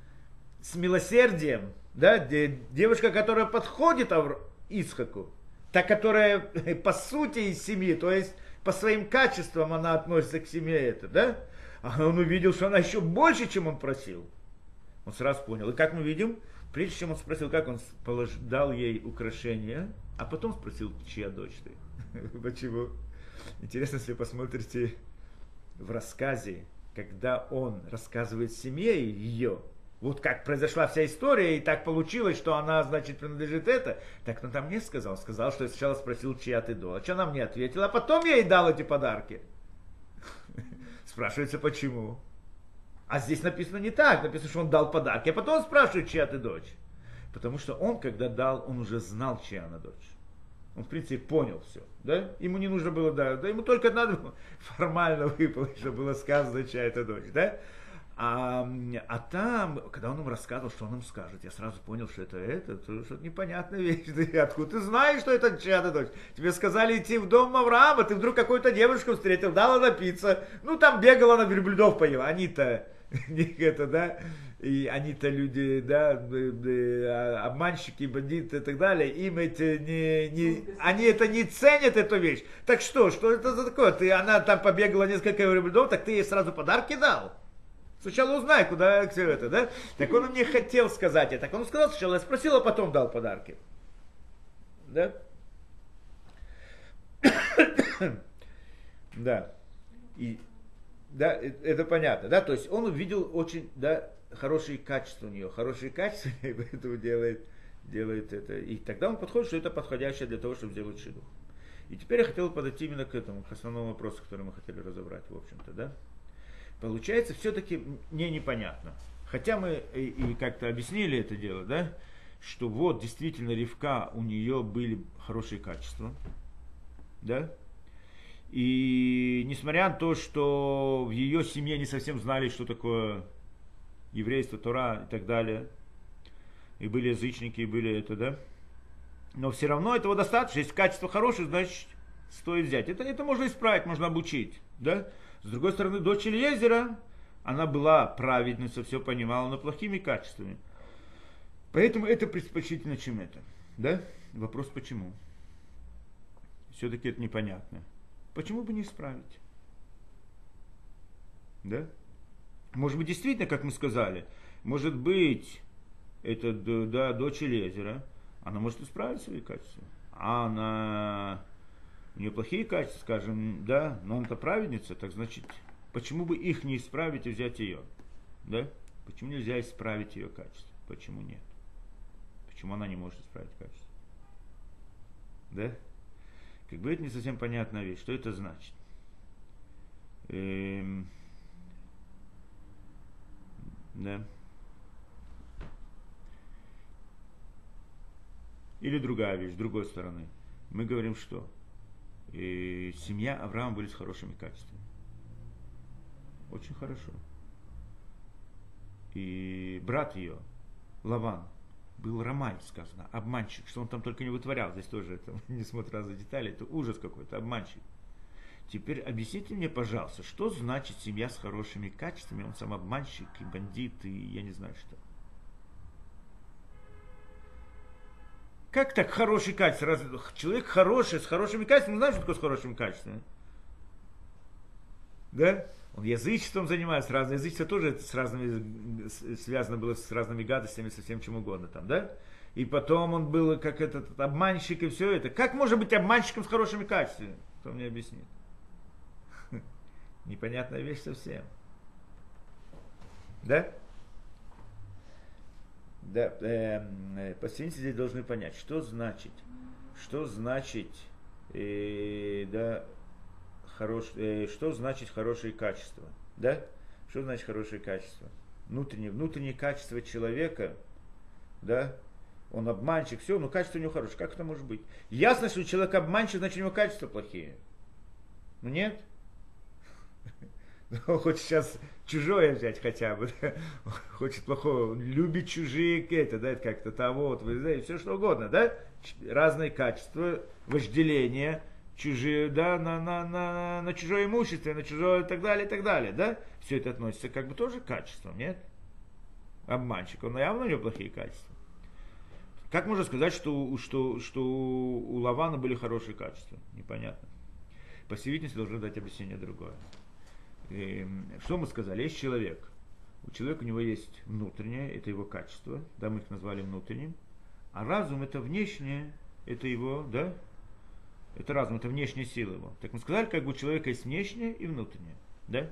с милосердием, да, девушка, которая подходит Ицхаку, та, которая по сути из семьи, то есть по своим качествам она относится к семье, это, да? А он увидел, что она еще больше, чем он просил. Он сразу понял. И как мы видим, прежде чем он спросил, как он дал ей украшения, а потом спросил, чья дочь ты. Почему? Интересно, если посмотрите в рассказе, когда он рассказывает семье ее, вот как произошла вся история, и так получилось, что она, значит, принадлежит это, так он там не сказал. Сказал, что я сначала спросил, чья ты дочь. Она мне ответила, а потом я ей дал эти подарки. Спрашивается, почему? А здесь написано не так. Написано, что он дал подарки, а потом спрашивает, чья ты дочь. Потому что он, когда дал, он уже знал, чья она дочь. Он, в принципе, понял все. Да? Ему не нужно было, да, ему только надо было формально выполнить, чтобы было сказано, чья это дочь. Да? А там, когда он им рассказывал, что он им скажет, я сразу понял, что это что-то непонятная вещь. Откуда ты знаешь, что это чья-то дочь? Тебе сказали идти в дом Авраама, ты вдруг какую-то девушку встретил, дала напиться, ну там бегала, на верблюдов поела. Они-то, это, да, и они-то люди, да, обманщики, бандиты и так далее, им эти они это не ценят, эту вещь. Так что это за такое? Она там побегала несколько верблюдов, так ты ей сразу подарки дал? Сначала узнай, куда все это, да? Так он мне хотел сказать это. Так он сказал сначала, я спросил, а потом дал подарки. Да? Да. И, да, это понятно, да? То есть он увидел очень, да, хорошие качества у нее. Хорошие качества, и поэтому делает это. И тогда он подходит, что это подходящее для того, чтобы сделать шидух. И теперь я хотел подойти именно к этому, к основному вопросу, который мы хотели разобрать, в общем-то, да? Получается, все-таки мне непонятно. Хотя мы и как-то объяснили это дело, да, что вот действительно Ривка, у нее были хорошие качества, да, и несмотря на то, что в ее семье не совсем знали, что такое еврейство, Тора и так далее, и были язычники, и были это, да, но все равно этого достаточно. Если качество хорошее, значит, стоит взять. Это можно исправить, можно обучить, да. С другой стороны, дочь Элиезера, она была праведницей, все понимала, но плохими качествами. Поэтому это предпочтительно, чем это. Да? Вопрос почему? Все-таки это непонятно. Почему бы не исправить? Да? Может быть, действительно, как мы сказали, может быть, это, да, дочь Элиезера, она может исправить свои качества. У нее плохие качества, скажем, да, но она-то праведница, так значит, почему бы их не исправить и взять ее? Да? Почему нельзя исправить ее качество? Почему нет? Почему она не может исправить качество? Да? Как бы это не совсем понятная вещь. Что это значит? Да. Или другая вещь, с другой стороны. Мы говорим, что семья Авраама были с хорошими качествами. Очень хорошо. И брат ее, Лаван, был ромай, сказано, обманщик. Что он там только не вытворял. Здесь тоже, это, несмотря на детали, это ужас какой-то, обманщик. Теперь объясните мне, пожалуйста, что значит семья с хорошими качествами? Он сам обманщик, и бандит, и я не знаю что. Как так хорошие качества? Человек хороший, с хорошими качествами, мы знаем, что такое с хорошими качествами. Да? Он язычеством занимается, разное язычество тоже связано было с разными гадостями, со всем чем угодно там, да? И потом он был как этот обманщик и все это. Как может быть обманщиком с хорошими качествами? Кто мне объяснит? Непонятная вещь совсем. Да? Да, пациенты здесь должны понять, что значит, что значит хорошие качества, да? Что значит хорошие качества? Внутренние качества человека, да? Он обманщик, все, но качество у него хорошее. Как это может быть? Ясно, что человек обманщик, значит у него качества плохие. Ну нет? Он хочет сейчас чужое взять хотя бы, да? Хочет плохого, любит чужие это, да, это как-то того, вот, вы знаете, все что угодно, да? Разные качества, вожделение, чужие, да, на чужое имущество, на чужое и так далее, да? Все это относится как бы тоже к качествам, нет? Обманщик, он явно у него плохие качества. Как можно сказать, что у Лавана были хорошие качества? Непонятно. По всей видимости, должны дать объяснение другое. Что мы сказали? Есть человек. У человека у него есть внутреннее, это его качество, да, мы их назвали внутренним. А разум это внешнее, это его, да? Это разум, это внешняя сила его. Так мы сказали, как бы у человека есть внешнее и внутреннее, да?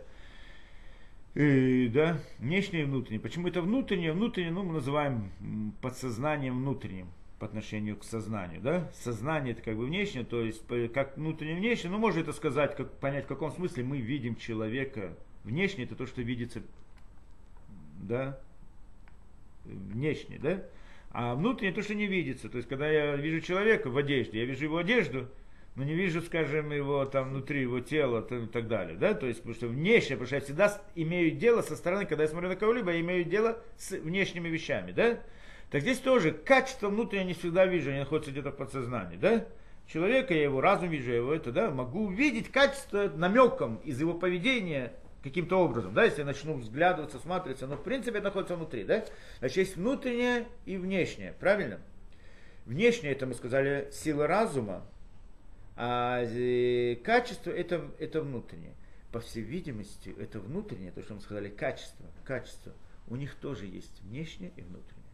Да, внешнее и внутреннее. Почему это внутреннее? Внутреннее, ну, мы называем подсознанием внутренним по отношению к сознанию, да? Сознание это как бы внешнее, то есть как внутреннее внешнее, ну, можно это сказать, как понять в каком смысле мы видим человека. Внешнее это то, что видится, да, внешне, да? А внутреннее то, что не видится. То есть, когда я вижу человека в одежде, я вижу его одежду, но не вижу, скажем, его там внутри его тела и так далее, да, то есть, потому что внешне, потому что я всегда имею дело со стороны, когда я смотрю на кого-либо, я имею дело с внешними вещами, да, так здесь тоже качество внутреннее не всегда вижу, они находятся где-то в подсознании, да, человека, я его разум вижу, я его это, да, могу увидеть качество намеком из его поведения каким-то образом, да, если я начну взглядываться, смотреться, но в принципе это находится внутри, да, значит, есть внутреннее и внешнее, правильно? Внешнее, это мы сказали, сила разума, а качество это внутреннее. По всей видимости, это внутреннее, то, что мы сказали, качество, у них тоже есть внешнее и внутреннее.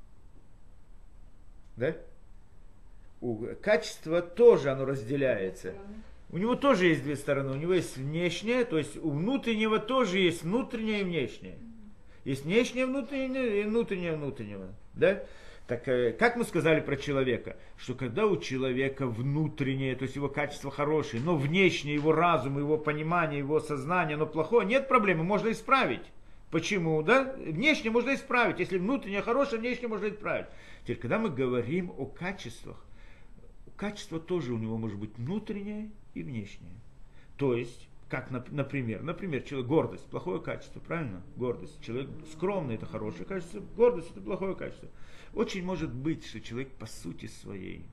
Да? Качество тоже оно разделяется. У него тоже есть две стороны. У него есть внешнее, то есть у внутреннего тоже есть внутреннее и внешнее. Есть внешнее внутреннее и внутреннее внутреннего. Да? Так, как мы сказали про человека, что когда у человека внутреннее, то есть его качество хорошее, но внешнее, его разум, его понимание, его сознание, оно плохое, нет проблемы, можно исправить. Почему? Да? Внешнее можно исправить. Если внутреннее хорошее, внешнее можно исправить. Теперь, когда мы говорим о качествах, качество тоже у него может быть внутреннее и внешнее. То есть, как, например, человек, гордость, плохое качество, правильно? Гордость. Человек скромный, это хорошее качество, гордость, это плохое качество. Очень может быть, что человек по сути своей,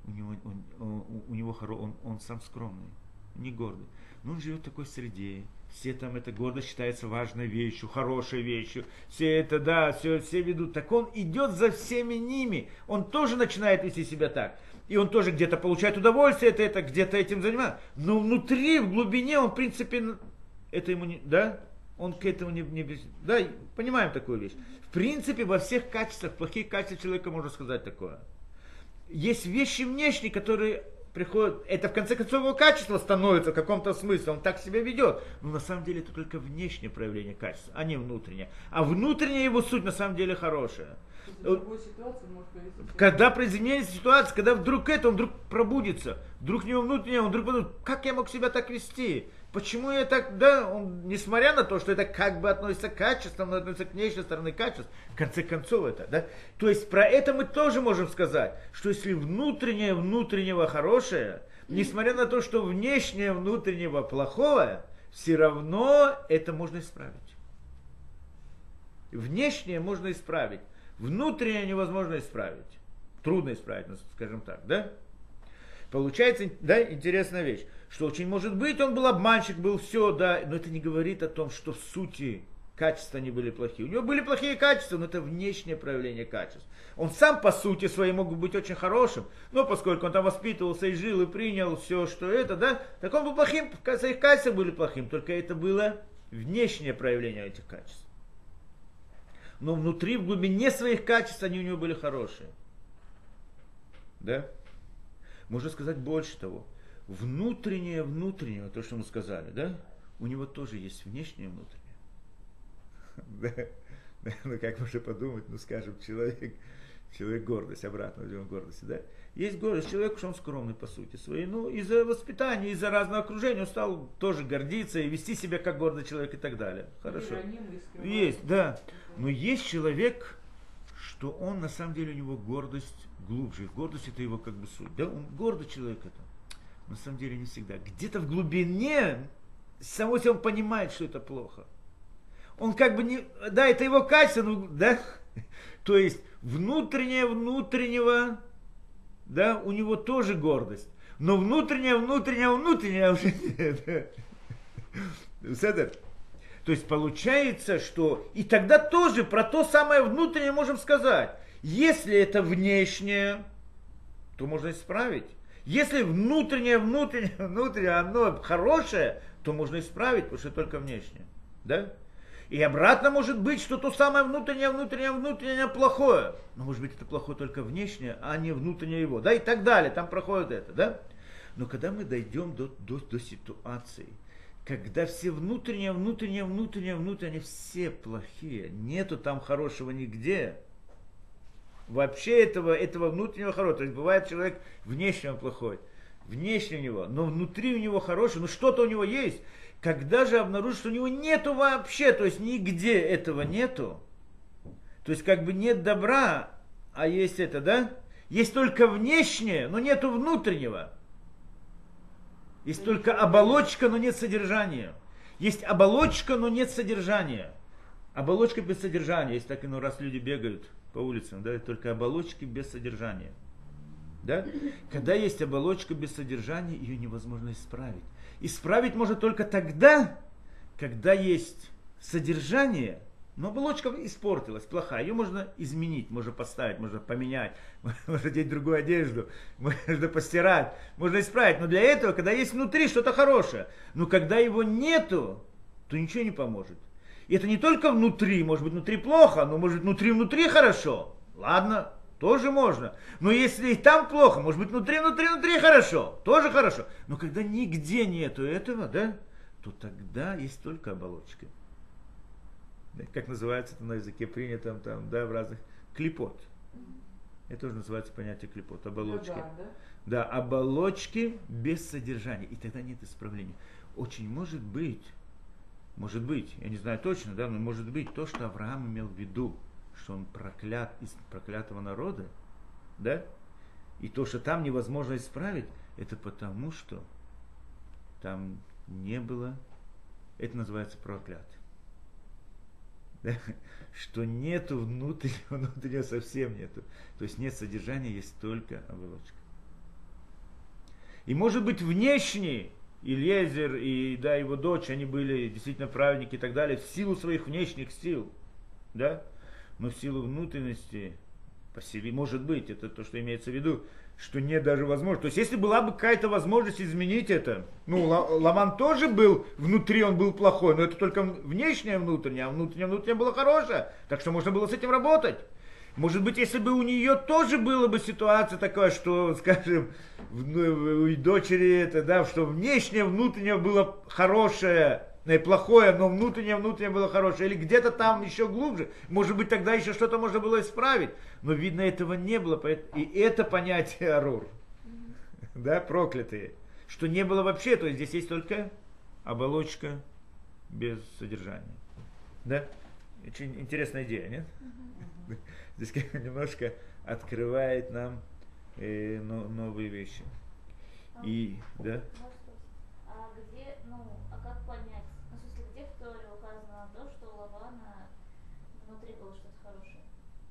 он сам скромный, не гордый. Но он живет в такой среде, все там, эта гордость считается важной вещью, хорошей вещью, все это, да, все ведут. Так он идет за всеми ними, он тоже начинает вести себя так. И он тоже где-то получает удовольствие, это где-то этим занимается. Но внутри, в глубине, он, в принципе, это ему не, да, он к этому не да, понимаем такую вещь. В принципе, во всех качествах, плохих качествах человека можно сказать такое. Есть вещи внешние, которые приходят, это в конце концов его качество становится в каком-то смысле, он так себя ведет. Но на самом деле это только внешнее проявление качества, а не внутреннее. А внутренняя его суть на самом деле хорошая. Когда изменится ситуация, когда вдруг он вдруг пробудится, вдруг него внутреннее, он вдруг подумает, как я мог себя так вести? Почему я так, да, он, несмотря на то, что это как бы относится к качествам, но относится к внешней стороне качеств, в конце концов это, да. То есть про это мы тоже можем сказать, что если внутреннее внутреннего хорошее, несмотря на то, что внешнее внутреннего плохое, все равно это можно исправить. Внешнее можно исправить, внутреннее невозможно исправить. Трудно исправить, скажем так, да. Получается, да, интересная вещь, что очень может быть, он был обманщик, был все, да, но это не говорит о том, что в сути качества не были плохие. У него были плохие качества, но это внешнее проявление качеств. Он сам по сути своей мог быть очень хорошим, но поскольку он там воспитывался и жил, и принял все, что это, да, так он был плохим, их качества были плохим, только это было внешнее проявление этих качеств. Но внутри, в глубине своих качеств, они у него были хорошие. Да? Можно сказать больше того. Внутреннее, то, что мы сказали, да? У него тоже есть внешнее и внутреннее. Да? Ну, как можно подумать, ну, скажем, человек гордость, обратно возьмем гордость, да? Есть гордость человека, что он скромный по сути своей. Ну, из-за воспитания, из-за разного окружения он стал тоже гордиться и вести себя как гордый человек и так далее. Хорошо. Есть, да. Но есть человек, что он, на самом деле, у него гордость глубже. Гордость это его как бы суть. Да, он гордый человек это. На самом деле не всегда. Где-то в глубине, само себе он понимает, что это плохо. Он как бы не, да, это его качество, ну, да. То есть внутреннего, да, у него тоже гордость. Но внутреннее уже нет. То То есть получается, что и тогда тоже про то самое внутреннее можем сказать. Если это внешнее, то можно исправить. Если внутреннее, оно хорошее, то можно исправить, потому что это только внешнее. Да? И обратно может быть, что то самое внутреннее плохое. Но может быть это плохое только внешнее, а не внутреннее его. Да, и так далее. Там проходит это. Да? Но когда мы дойдем до ситуации, когда все внутренние, они все плохие, нету там хорошего нигде. Вообще этого внутреннего хорошего. То есть бывает человек внешне плохой, внешне у него, но внутри у него хороший, но что-то у него есть. Когда же обнаружить, что у него нету вообще, то есть нигде этого нету, то есть как бы нет добра, а есть это, да? Есть только внешнее, но нету внутреннего. Есть только оболочка, но нет содержания. Есть оболочка, но нет содержания. Оболочка без содержания. Если так иной раз люди бегают по улицам, да, только оболочки без содержания. Да? Когда есть оболочка без содержания, ее невозможно исправить. Исправить можно только тогда, когда есть содержание, но оболочка испортилась, плохая. Ее можно изменить, можно поставить, можно поменять, можно одеть другую одежду, можно постирать, можно исправить. Но для этого, когда есть внутри что-то хорошее, но когда его нету, то ничего не поможет. И это не только внутри, может быть внутри плохо, но может быть внутри хорошо. Ладно, тоже можно. Но если и там плохо, может быть внутри хорошо, тоже хорошо. Но когда нигде нету этого, да, то тогда есть только оболочка. Как называется это на языке принятом там, да, в разных клипот. Это тоже называется понятие клипот, оболочки. Да, оболочки без содержания. И тогда нет исправления. Очень может быть, я не знаю точно, да, но может быть то, что Авраам имел в виду, что он проклят из проклятого народа, да, и то, что там невозможно исправить, это потому, что там не было, это называется проклят. Да? Что нету внутреннего совсем нету. То есть нет содержания, есть только оболочка. И может быть внешний Элиезер и да, его дочь, они были действительно праведники и так далее, в силу своих внешних сил, да, но в силу внутренности, по себе, может быть, это то, что имеется в виду, что нет даже возможности. То есть, если была бы какая-то возможность изменить это, ну, Лаван тоже был, внутри он был плохой, но это только внешнее внутреннее, а внутреннее было хорошее, так что можно было с этим работать. Может быть, если бы у нее тоже была бы ситуация такая, что, скажем, у дочери это, да, что внешнее было хорошее, плохое, но внутреннее было хорошее, или где-то там еще глубже, может быть, тогда еще что-то можно было исправить, но, видно, этого не было, и это понятие арур, да, проклятые, что не было вообще, то есть здесь есть только оболочка без содержания, да, очень интересная идея, нет? Здесь немножко открывает нам новые вещи. И, да? А где, как понять? Ну, в смысле, где в Торе указано то, что у Лавана внутри было что-то хорошее?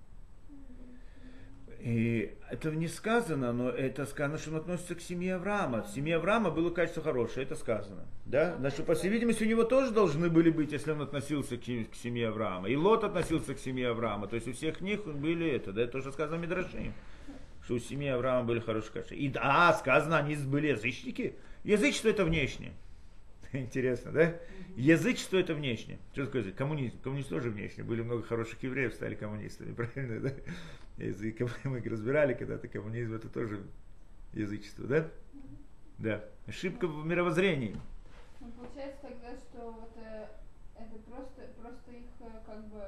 И это не сказано, но это сказано, что он относится к семье Авраама. В семье Авраама было качество хорошее, это сказано. Да? Значит, по всей видимости, у него тоже должны были быть, если он относился к семье Авраама. И Лот относился к семье Авраама. То есть у всех них были это, да, это тоже сказано в Мидрашим, что у семьи Авраама были хорошие качества. И да, сказано, они были язычники. Язычество это внешнее. Интересно, да? Язычество это внешнее. Что такое язык? Коммунизм. Коммунизм тоже внешне. Были много хороших евреев, стали коммунистами, правильно, да? Язык мы разбирали когда-то, коммунизм это тоже язычество, да? Да. Ошибка в мировоззрении. Ну, получается тогда, что вот это просто их как бы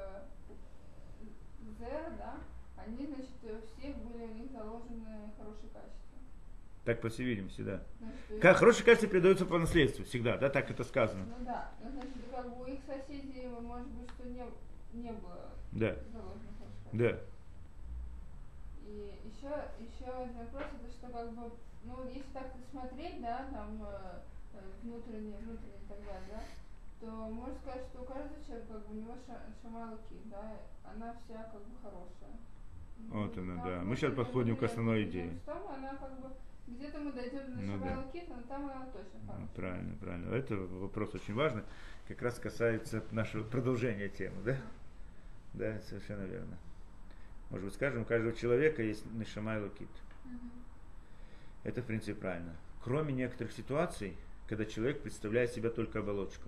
зер, да? Они, значит, у всех были у них заложены хорошие качества. Так, по всей видимости, да. Значит, Как хорошие качества передаются по наследству всегда, да, так это сказано. Ну да, значит, как бы у их соседей, может быть, что не было Да. заложено хороших качеств. Да. И еще один вопрос, это что как бы, ну, если так смотреть, да, там внутреннее и так далее, да, то можно сказать, что у каждого человека, как бы, у него шамалки, да, она вся как бы хорошая. Вот она, да. Мы сейчас подходим к основной идее. Там она как бы, где-то мы дойдем до шамалки, но там она точно хорошая. Правильно. Это вопрос очень важный. как раз касается нашего продолжения темы, да? Да, совершенно верно. Может быть, скажем, у каждого человека есть нешама и локит. Это в принципе правильно. Кроме некоторых ситуаций, когда человек представляет себя только оболочку.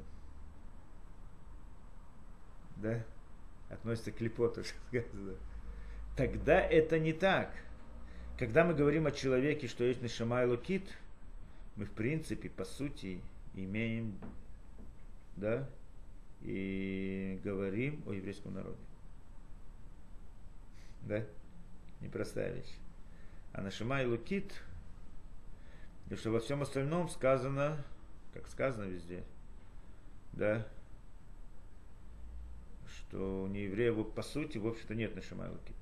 Да? Относится к липоту. Тогда это не так. Когда мы говорим о человеке, что есть нешама и локит, мы в принципе, по сути, имеем, да, и говорим о еврейском народе. Да? Непростая вещь. А нешама и локит, потому что во всем остальном сказано, как сказано везде, да, что у нееврея по сути, в общем-то, нет нешама и локит.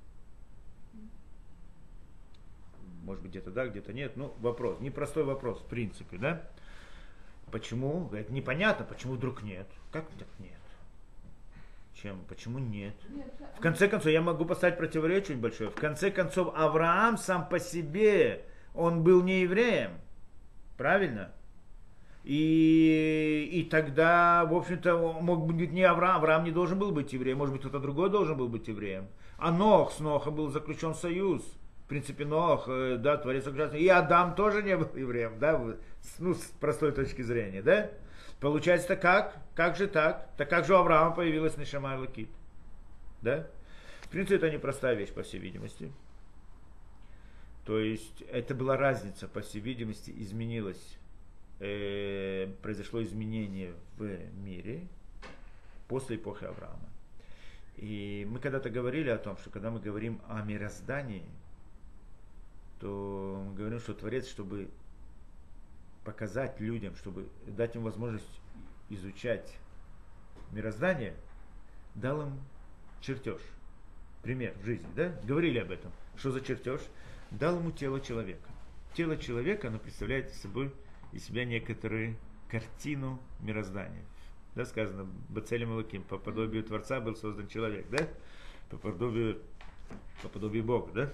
Может быть, где-то да, где-то нет. Ну, вопрос, непростой вопрос, в принципе, да? Почему? Говорит, непонятно, почему вдруг нет. Как так нет? Чем? Почему нет? В конце концов, я могу поставить противоречие очень большое. В конце концов, Авраам сам по себе, он был не евреем. Правильно? И тогда, в общем-то, мог быть не Авраам. Авраам не должен был быть евреем. Может быть, кто-то другой должен был быть евреем. А Нох, с Нохом был заключен союз. В принципе, Нох, да, творец ужасный. И Адам тоже не был евреем, да, ну, с простой точки зрения, да? Получается-то как? Как же так? Так как же у Авраама появилась нешама и локит? Да? В принципе, это непростая вещь, по всей видимости. То есть, это была разница, по всей видимости, изменилась. Произошло изменение в мире после эпохи Авраама. И мы когда-то говорили о том, что когда мы говорим о мироздании, то мы говорим, что Творец, чтобы показать людям, чтобы дать им возможность изучать мироздание, дал им чертеж. Пример в жизни, да? Говорили об этом. Что за чертеж? Дал ему тело человека. Тело человека, оно представляет собой из себя некоторую картину мироздания. Да, сказано, Бацелем Элоким, по подобию Творца был создан человек, да? По подобию Бога, да?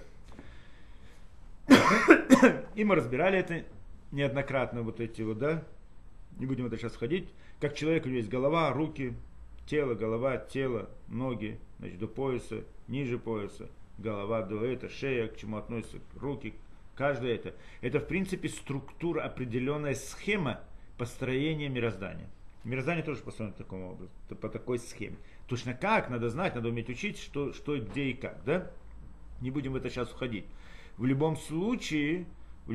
И мы разбирали это неоднократно, вот эти вот, да, не будем в это сейчас входить, как человек, у него есть голова, руки, тело, голова, тело, ноги, значит, до пояса, ниже пояса, голова до этого, шея, к чему относятся руки, каждое это. Это, в принципе, структура, определенная схема построения мироздания. Мироздание тоже построено таким образом, по такой схеме. Точно как, надо знать, надо уметь учить, что где и как, да? Не будем в это сейчас входить. В любом случае,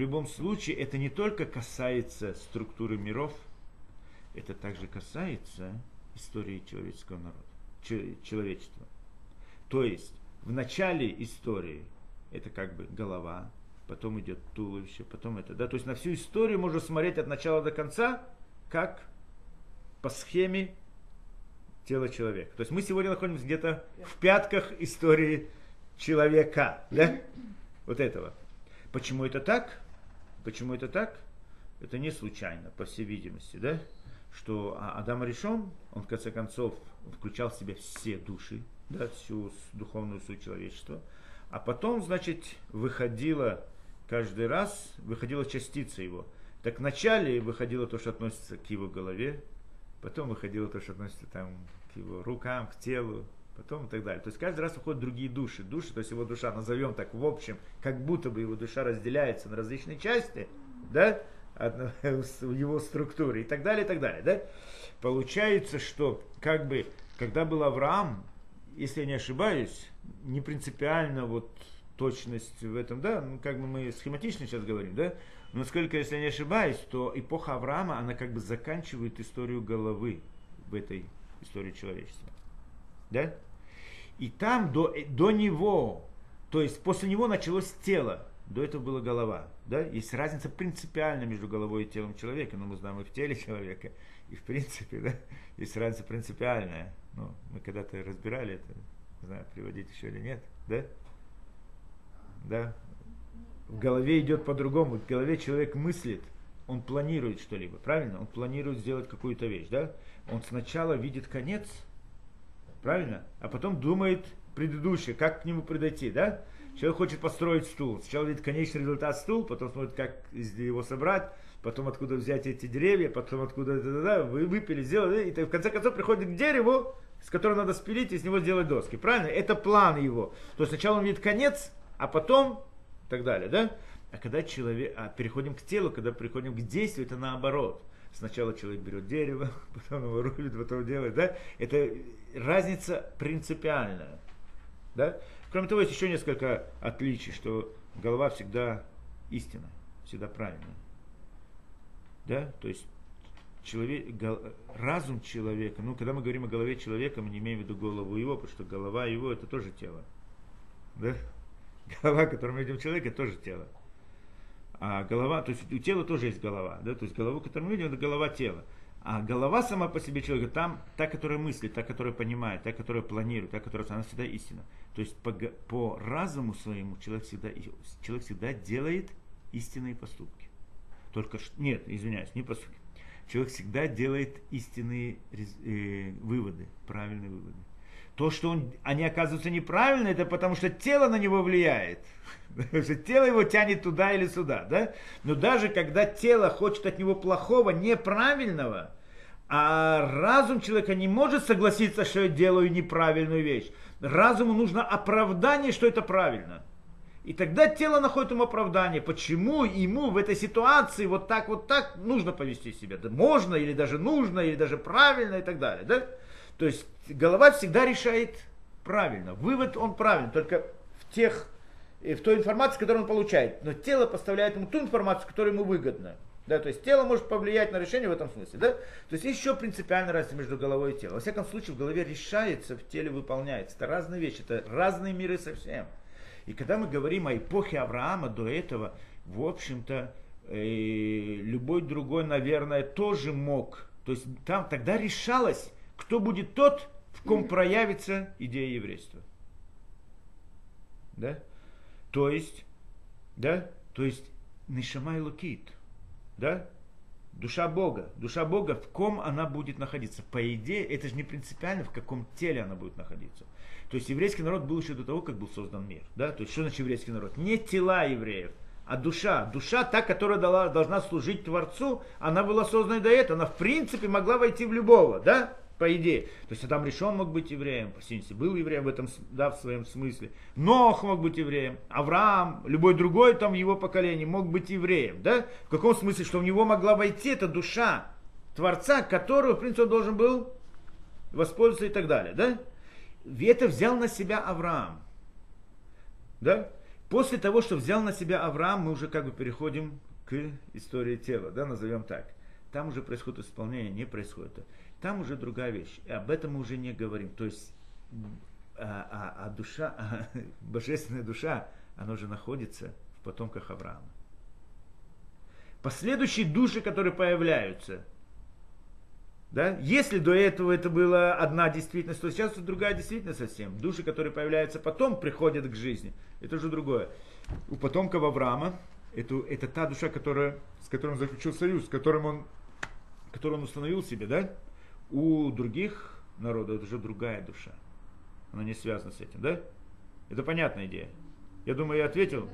это не только касается структуры миров, это также касается истории человеческого народа, человечества. То есть, в начале истории это как бы голова, потом идет туловище, потом это, да, то есть на всю историю можно смотреть от начала до конца, как по схеме тела человека. То есть мы сегодня находимся где-то в пятках истории человека, да? Вот этого. Почему это так? Почему это так? Это не случайно, по всей видимости, да? Что Адам Аришон, он в конце концов включал в себя все души, да, всю духовную суть человечества. А потом, значит, выходила каждый раз, выходила частица его. Так вначале выходило то, что относится к его голове, потом выходило то, что относится там, к его рукам, к телу, потом и так далее. То есть каждый раз выходят другие души. Души, то есть его душа, назовем так в общем, как будто бы его душа разделяется на различные части, да, в его структуре и так далее, да. Получается, что как бы, когда был Авраам, если я не ошибаюсь, не принципиально вот точность в этом, да, ну как бы мы схематично сейчас говорим, да, но сколько, если я не ошибаюсь, то эпоха Авраама, она как бы заканчивает историю головы в этой истории человечества, да. И там до него, то есть после него началось тело, до этого была голова. Да? Есть разница принципиальная между головой и телом человека, но мы знаем и в теле человека, и в принципе, да, есть разница принципиальная. Ну, мы когда-то разбирали это, не знаю, приводить еще или нет, да? Да. В голове идет по-другому, в голове человек мыслит, он планирует что-либо, правильно? Он планирует сделать какую-то вещь, да? Он сначала видит конец, правильно? А потом думает предыдущее, как к нему подойти, да? Человек хочет построить стул. Сначала видит конечный результат стул, потом смотрит, как его собрать, потом откуда взять эти деревья, потом откуда вы выпили, сделали, и в конце концов приходит к дереву, с которого надо спилить и с него сделать доски. Правильно? Это план его. То есть сначала он видит конец, а потом и так далее, да? А когда переходим к телу, когда переходим к действию, это наоборот. Сначала человек берет дерево, потом его рубит, потом делает, да? Это разница принципиальная, да? Кроме того, есть еще несколько отличий, что голова всегда истина, всегда правильная, да? То есть разум человека, когда мы говорим о голове человека, мы не имеем в виду голову его, потому что голова его это тоже тело, да? Голова, которую мы видим в человеке, тоже тело. А голова, то есть у тела тоже есть голова, да? То есть голову, которую мы видим, это голова тела. А голова сама по себе человека, там та, которая мыслит, та, которая понимает, та, которая планирует, та, которая она всегда истина. То есть по разуму своему человек всегда делает истинные поступки. Нет, извиняюсь, не поступки. Человек всегда делает истинные выводы, правильные выводы. То, что они оказываются неправильными, это потому что тело на него влияет. Потому что тело его тянет туда или сюда. Да? Но даже когда тело хочет от него плохого, неправильного, а разум человека не может согласиться, что я делаю неправильную вещь. Разуму нужно оправдание, что это правильно. И тогда тело находит ему оправдание, почему ему в этой ситуации вот так нужно повести себя. Да можно, или даже нужно, или даже правильно и так далее. Да? То есть голова всегда решает правильно. Вывод он правильный, только в той информации, которую он получает. Но тело поставляет ему ту информацию, которая ему выгодна. Да, то есть тело может повлиять на решение в этом смысле. Да? То есть есть еще принципиальная разница между головой и телом. Во всяком случае, в голове решается, в теле выполняется. Это разные вещи, это разные миры совсем. И когда мы говорим о эпохе Авраама, до этого, в общем-то, любой другой, наверное, тоже мог. То есть там тогда решалось, кто будет тот, в ком проявится идея еврейства. Да? То есть Нешама Элокит, да? Душа Бога, в ком она будет находиться. По идее, это же не принципиально, в каком теле она будет находиться. То есть еврейский народ был еще до того, как был создан мир. Да? То есть что значит еврейский народ? Не тела евреев, а душа. Душа, та, которая должна служить Творцу, она была создана до этого. Она в принципе могла войти в любого, да? По идее. То есть Адам Ришон мог быть евреем, Пасинси был евреем в этом, да, в своем смысле. Нох мог быть евреем, Авраам, любой другой там в его поколении мог быть евреем, да? В каком смысле, что в него могла войти эта душа Творца, которую, в принципе, он должен был воспользоваться и так далее, да? И это взял на себя Авраам, да? После того, что взял на себя Авраам, мы уже как бы переходим к истории тела, да, назовем так. Там уже происходит исполнение, не происходит. Там уже другая вещь. И об этом мы уже не говорим. То есть душа, божественная душа, она уже находится в потомках Авраама. Последующие души, которые появляются, да, если до этого это была одна действительность, то сейчас это другая действительность совсем. Души, которые появляются потом, приходят к жизни. Это уже другое. У потомков Авраама это та душа, с которой он заключил союз, который он установил себе, да? У других народов это уже другая душа. Она не связана с этим, да? Это понятная идея. Я думаю, я ответил.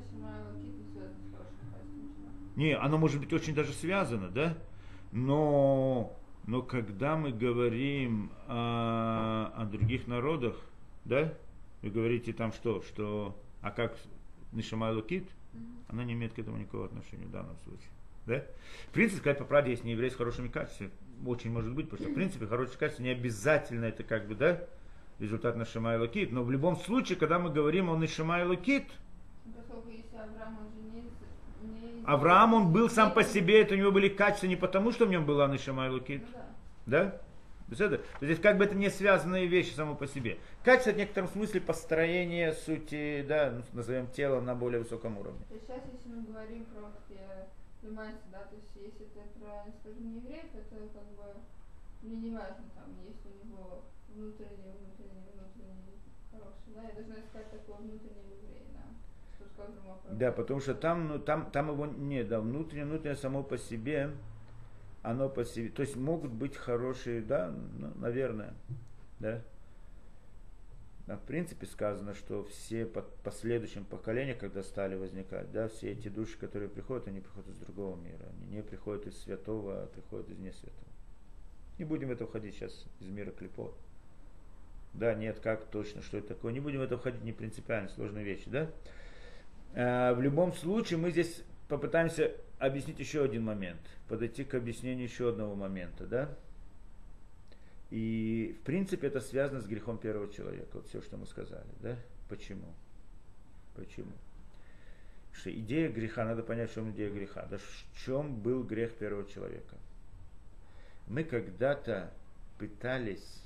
Не, оно может быть очень даже связано, да? Но когда мы говорим о других народах, да? Вы говорите там а как Нешама Элокит, она не имеет к этому никакого отношения в данном случае. Да? В принципе, сказать по правде, есть нееврей с хорошими качествами. Очень может быть, потому что в принципе хорошие качества не обязательно это как бы, да, результат Нешама Элокит. Но в любом случае, когда мы говорим о Нешама Элокит, Авраам, он был сам по себе, это у него были качества не потому, что в нем была Нешама Элокит. Да? То есть как бы это не связанные вещи само по себе. Качество в некотором смысле построение сути, да, назовем тело на более высоком уровне. То есть сейчас, если мы говорим про понимаете, да, то есть если это про исхождение евреев, это как бы мне не важно, там, есть у него внутренний хороший, да, я должна искать такого внутреннего еврея, да, что скажем о. Да, потому что там его нет, да, внутреннее само по себе, оно по себе, то есть могут быть хорошие, да, наверное, да. в принципе сказано, что все последующим поколения, когда стали возникать, да, все эти души, которые приходят, они приходят из другого мира. Они не приходят из святого, а приходят из несвятого. Не будем в это входить сейчас из мира клипот. Да, нет, как точно, что это такое. Не будем в это входить, не принципиально, сложные вещи, да. В любом случае мы здесь попытаемся объяснить еще один момент. Подойти к объяснению еще одного момента, да. И, в принципе, это связано с грехом первого человека. Вот все, что мы сказали. Да? Почему? Почему? Что идея греха, надо понять, в чем идея греха. Да, в чем был грех первого человека? Мы когда-то пытались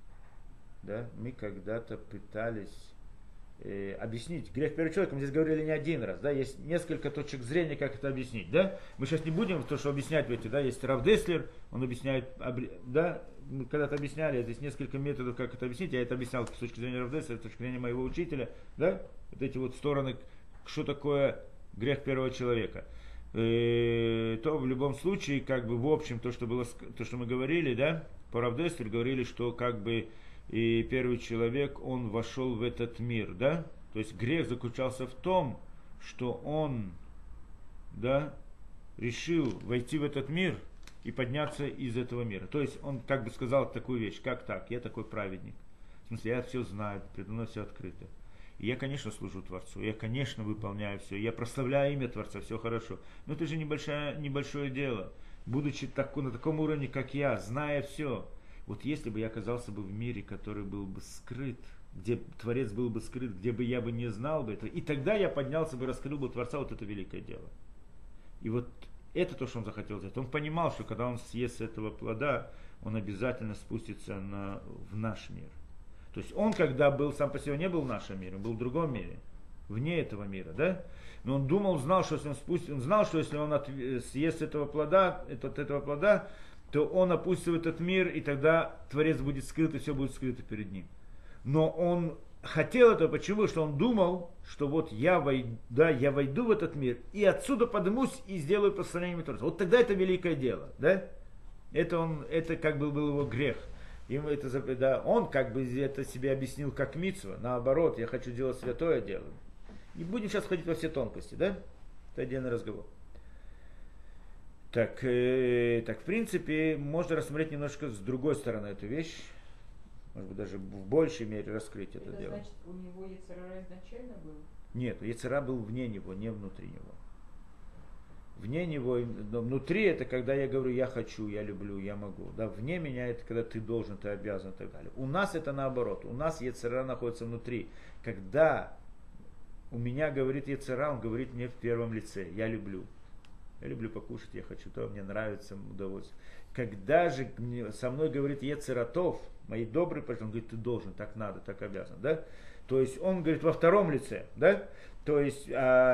объяснить грех первого человека. Мы здесь говорили не один раз. Да? Есть несколько точек зрения, как это объяснить. Да? Мы сейчас не будем то, что объяснять. Да? Есть Рав Деслер, он объясняет, да? Мы когда-то объясняли, здесь несколько методов, как это объяснить. Я это объяснял с точки зрения Рав Деслера, с точки зрения моего учителя. Да? Вот эти вот стороны, что такое грех первого человека. То в любом случае, как бы в общем, то, что мы говорили, да, по Рав Деслеру говорили, что как бы и первый человек, он вошел в этот мир, да? То есть грех заключался в том, что он, да, решил войти в этот мир и подняться из этого мира. То есть он как бы сказал такую вещь, как так, я такой праведник. В смысле, я все знаю, передо мной все открыто. И я, конечно, служу Творцу, я, конечно, выполняю все, я прославляю имя Творца, все хорошо. Но это же небольшое дело. Будучи на таком уровне, как я, зная все. Вот если бы я оказался бы в мире, который был бы скрыт, где Творец был бы скрыт, где бы я бы не знал бы этого, и тогда я поднялся бы, раскрыл бы Творца, вот это великое дело. И вот это то, что он захотел сделать. Он понимал, что когда он съест этого плода, он обязательно спустится в наш мир. То есть он, когда был, сам по себе не был в нашем мире, он был в другом мире, вне этого мира, да? Но он думал, знал, что если он спустится, он знал, что если он съест этого плода, то он опустится в этот мир, и тогда Творец будет скрыт, и все будет скрыто перед ним. Но он хотел этого, почему? Что он думал, что вот я войду в этот мир, и отсюда поднимусь и сделаю прославление Творца. Вот тогда это великое дело, да? Это как бы был его грех. Он как бы это себе объяснил как мицва, наоборот, я хочу делать святое дело. Не будем сейчас ходить во все тонкости, да? Это отдельный разговор. Так, в принципе, можно рассмотреть немножко с другой стороны эту вещь. Может быть, даже в большей мере раскрыть это дело. Значит, у него Йецер-Ара изначально был? Нет, Йецер-Ара был вне него, не внутри него. Вне него, но внутри это когда я говорю, я хочу, я люблю, я могу. Да, вне меня это когда ты должен, ты обязан и так далее. У нас это наоборот. У нас Йецер-Ара находится внутри. Когда у меня говорит Йецер-Ара, он говорит мне в первом лице, я люблю. Я люблю покушать, я хочу то, мне нравится удовольствие. Когда же со мной говорит Йецер-Атов, мои добрые, он говорит, ты должен, так надо, так обязан, да? То есть он говорит во втором лице, да? То есть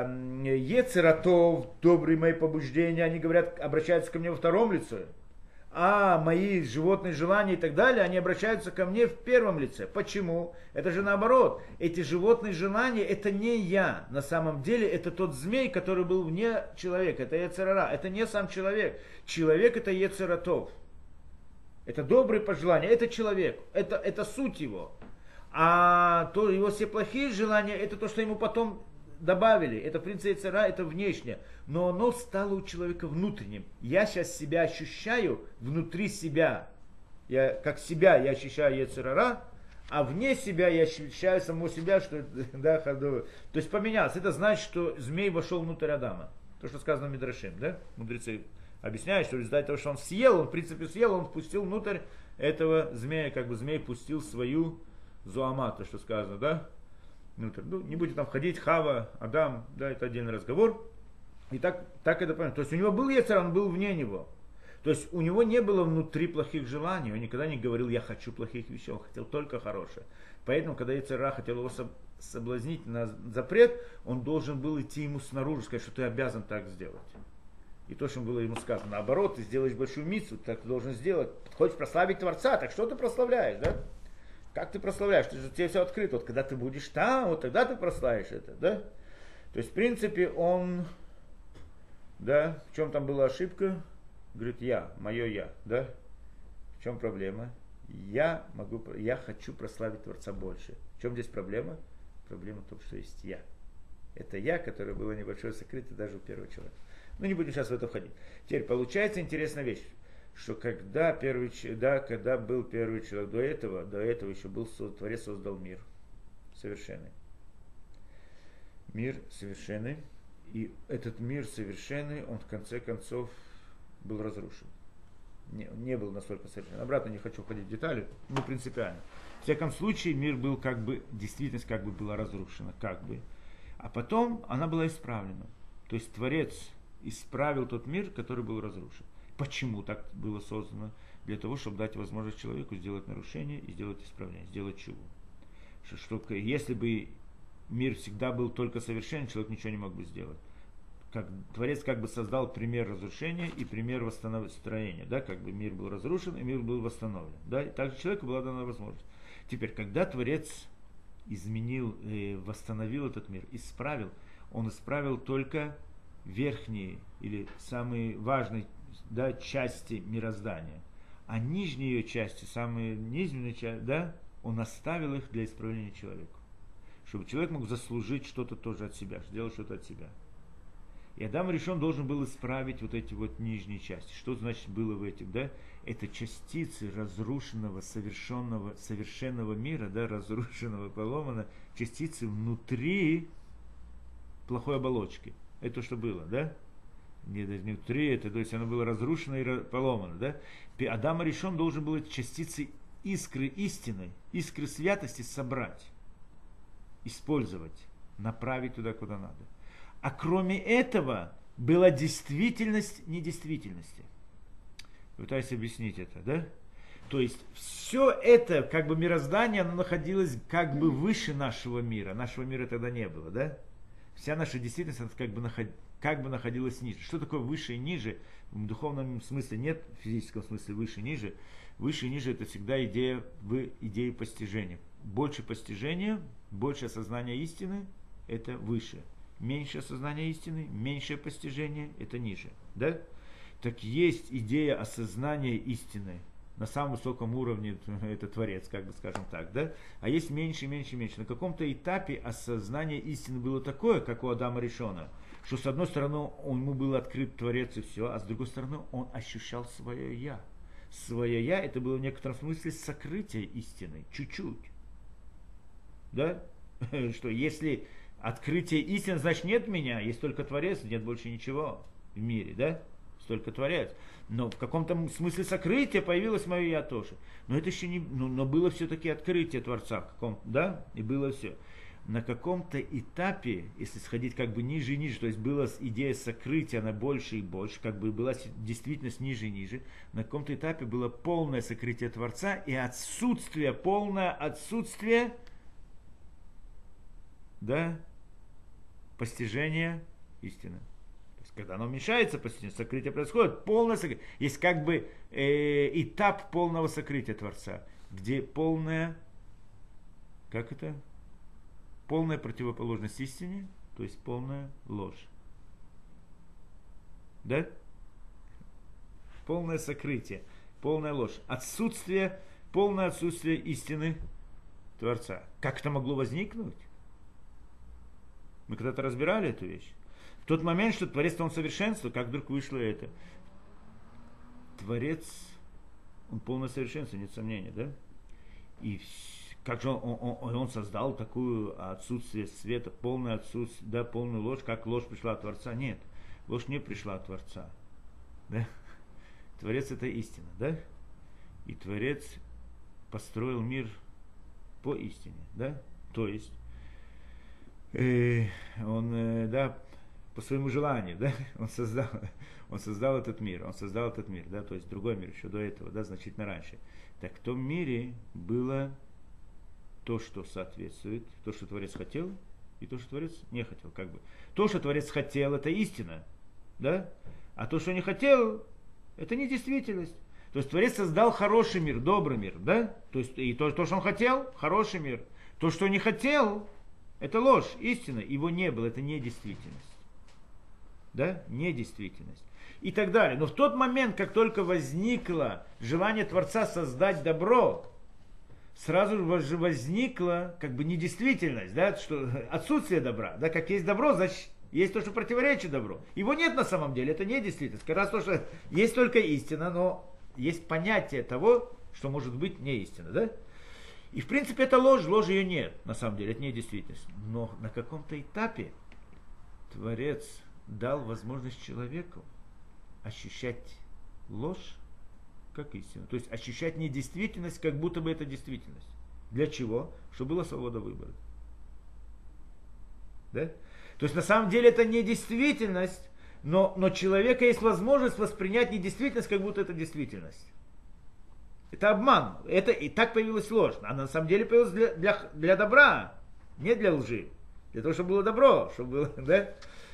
Йецер-Атов, добрые мои побуждения, они говорят, обращаются ко мне во втором лице. А мои животные желания и так далее, они обращаются ко мне в первом лице. Почему? Это же наоборот. Эти животные желания, это не я. На самом деле, это тот змей, который был вне человека. Это Йецер-Ара. Это не сам человек. Человек это Йецер-Атов. Это добрые пожелания. Это человек. Это суть его. А то его все плохие желания, это то, что ему потом добавили. Это в принципе Йецер-Ара, это внешне. Но оно стало у человека внутренним. Я сейчас себя ощущаю внутри себя. Я ощущаю Йецер-Ара, а вне себя я ощущаю самого себя, что да, ходу. То есть поменялось. Это значит, что змей вошел внутрь Адама. То, что сказано в Мидрашим, да? Мудрецы объясняют, что в результате того, что он съел, он в принципе съел, он впустил внутрь этого змея, как бы змей пустил свою зуама, то, что сказано, да? Внутрь. Ну, не будем там входить, Хава, Адам, да, это отдельный разговор. И так это понятно. То есть у него был Йецер, он был вне него. То есть у него не было внутри плохих желаний, он никогда не говорил, я хочу плохих вещей, он хотел только хорошее. Поэтому, когда Йецер-Ара хотел его соблазнить на запрет, он должен был идти ему снаружи, сказать, что ты обязан так сделать. И то, что было ему сказано, наоборот, ты сделаешь большую мицву, так ты должен сделать. Хочешь прославить Творца, так что ты прославляешь, да? Как ты прославляешь? Тебе все открыто. Вот когда ты будешь там, вот тогда ты прославишь это, да? То есть, в принципе, он, да, в чем там была ошибка? Говорит, мое я, да? В чем проблема? Я хочу прославить Творца больше. В чем здесь проблема? Проблема в том, что есть я. Это я, которое было небольшое сокрыто даже у первого человека. Ну, не будем сейчас в это входить. Теперь получается интересная вещь, что когда был первый человек, до этого еще был Творец создал мир совершенный. Мир совершенный. И этот мир совершенный, он в конце концов был разрушен. Не был настолько совершенен. Обратно не хочу входить в детали, но принципиально. В всяком случае, мир был действительность была разрушена, А потом она была исправлена. То есть Творец исправил тот мир, который был разрушен. Почему так было создано? Для того, чтобы дать возможность человеку сделать нарушение и сделать исправление, сделать чуву. Если бы мир всегда был только совершенен, человек ничего не мог бы сделать. Творец создал пример разрушения и пример восстановления. Да? Мир был разрушен и мир был восстановлен. Да? И также человеку была дана возможность. Теперь, когда Творец восстановил этот мир, он исправил только верхние или самые важные части мироздания. А нижние ее части, самые низменные части, он оставил их для исправления человека. Чтобы человек мог заслужить что-то тоже от себя, сделать что-то от себя. И Адам решен должен был исправить вот эти вот нижние части. Что значит было в этих, Это частицы разрушенного, совершенного мира, разрушенного, поломанного, частицы внутри плохой оболочки. Это то, что было, Не внутри, то есть оно было разрушено и поломано, Адам решен должен был эти частицы искры истины, искры святости собрать, использовать, направить туда, куда надо. А кроме этого была действительность недействительности. Пытаюсь объяснить это, То есть все это, мироздание, оно находилось выше нашего мира. Нашего мира тогда не было, Вся наша действительность, она находилась ниже. Что такое выше и ниже? В духовном смысле нет, в физическом смысле выше и ниже. Выше и ниже это всегда идея постижения. Больше постижения, больше осознания истины – это выше. Меньше осознания истины, меньшее постижение – это ниже. Так есть идея осознания истины на самом высоком уровне, это Творец, скажем так, А есть меньше, меньше, меньше. На каком-то этапе осознание истины было такое, как у Адама Ришона, что с одной стороны ему был открыт Творец и все, а с другой стороны он ощущал свое «я». Свое «я» это было в некотором смысле сокрытие истины, чуть-чуть. Что если открытие истины, значит нет меня, есть только Творец, нет больше ничего в мире, Только Творец. Но в каком-то смысле сокрытие появилось мое «я» тоже. Но это еще не, но было все-таки открытие Творца, и было все. На каком-то этапе, если сходить ниже и ниже, то есть была идея сокрытия, она больше и больше, была действительность ниже и ниже, на каком-то этапе было полное сокрытие Творца и полное отсутствие, постижения истины. То есть, когда оно уменьшается, сокрытие происходит, полное сокрытие. Есть этап полного сокрытия Творца, где полная, полная противоположность истине, то есть полная ложь. Полное сокрытие, полная ложь. Полное отсутствие истины Творца. Как это могло возникнуть? Мы когда-то разбирали эту вещь. В тот момент, что Творец, он совершенство, как вдруг вышло это? Творец, он полное совершенство, нет сомнения, И как же он создал такое отсутствие света, полное отсутствие, полную ложь, как ложь пришла от Творца? Нет, ложь не пришла от Творца. Творец это истина, И Творец построил мир по истине, То есть он, по своему желанию, он создал этот мир, то есть другой мир еще до этого, значительно раньше. Так в том мире было то, что соответствует, то, что Творец хотел, и то, что Творец не хотел, То, что Творец хотел, это истина, а то, что не хотел, это не действительность. То есть Творец создал хороший мир, добрый мир, То есть и то, что он хотел, хороший мир. То, что не хотел, это ложь, истина, его не было, это не действительность. Не действительность. И так далее. Но в тот момент, как только возникло желание Творца создать добро, сразу же возникла как бы недействительность, да, что отсутствие добра. Да, как есть добро, значит, есть то, что противоречит добру. Его нет на самом деле, это не действительность. Как раз то, что есть только истина, но есть понятие того, что может быть не истина. Да? И в принципе это ложь ее нет, на самом деле, это не действительность. Но на каком-то этапе Творец дал возможность человеку ощущать ложь как истину. То есть ощущать недействительность, как будто бы это действительность. Для чего? Чтобы была свобода выбора. Да? То есть на самом деле это не действительность, но человека есть возможность воспринять недействительность, как будто это действительность. Это обман. Это, и так появилась ложь. Она на самом деле появилась для добра, не для лжи. Для того, чтобы было добро, чтобы было, да?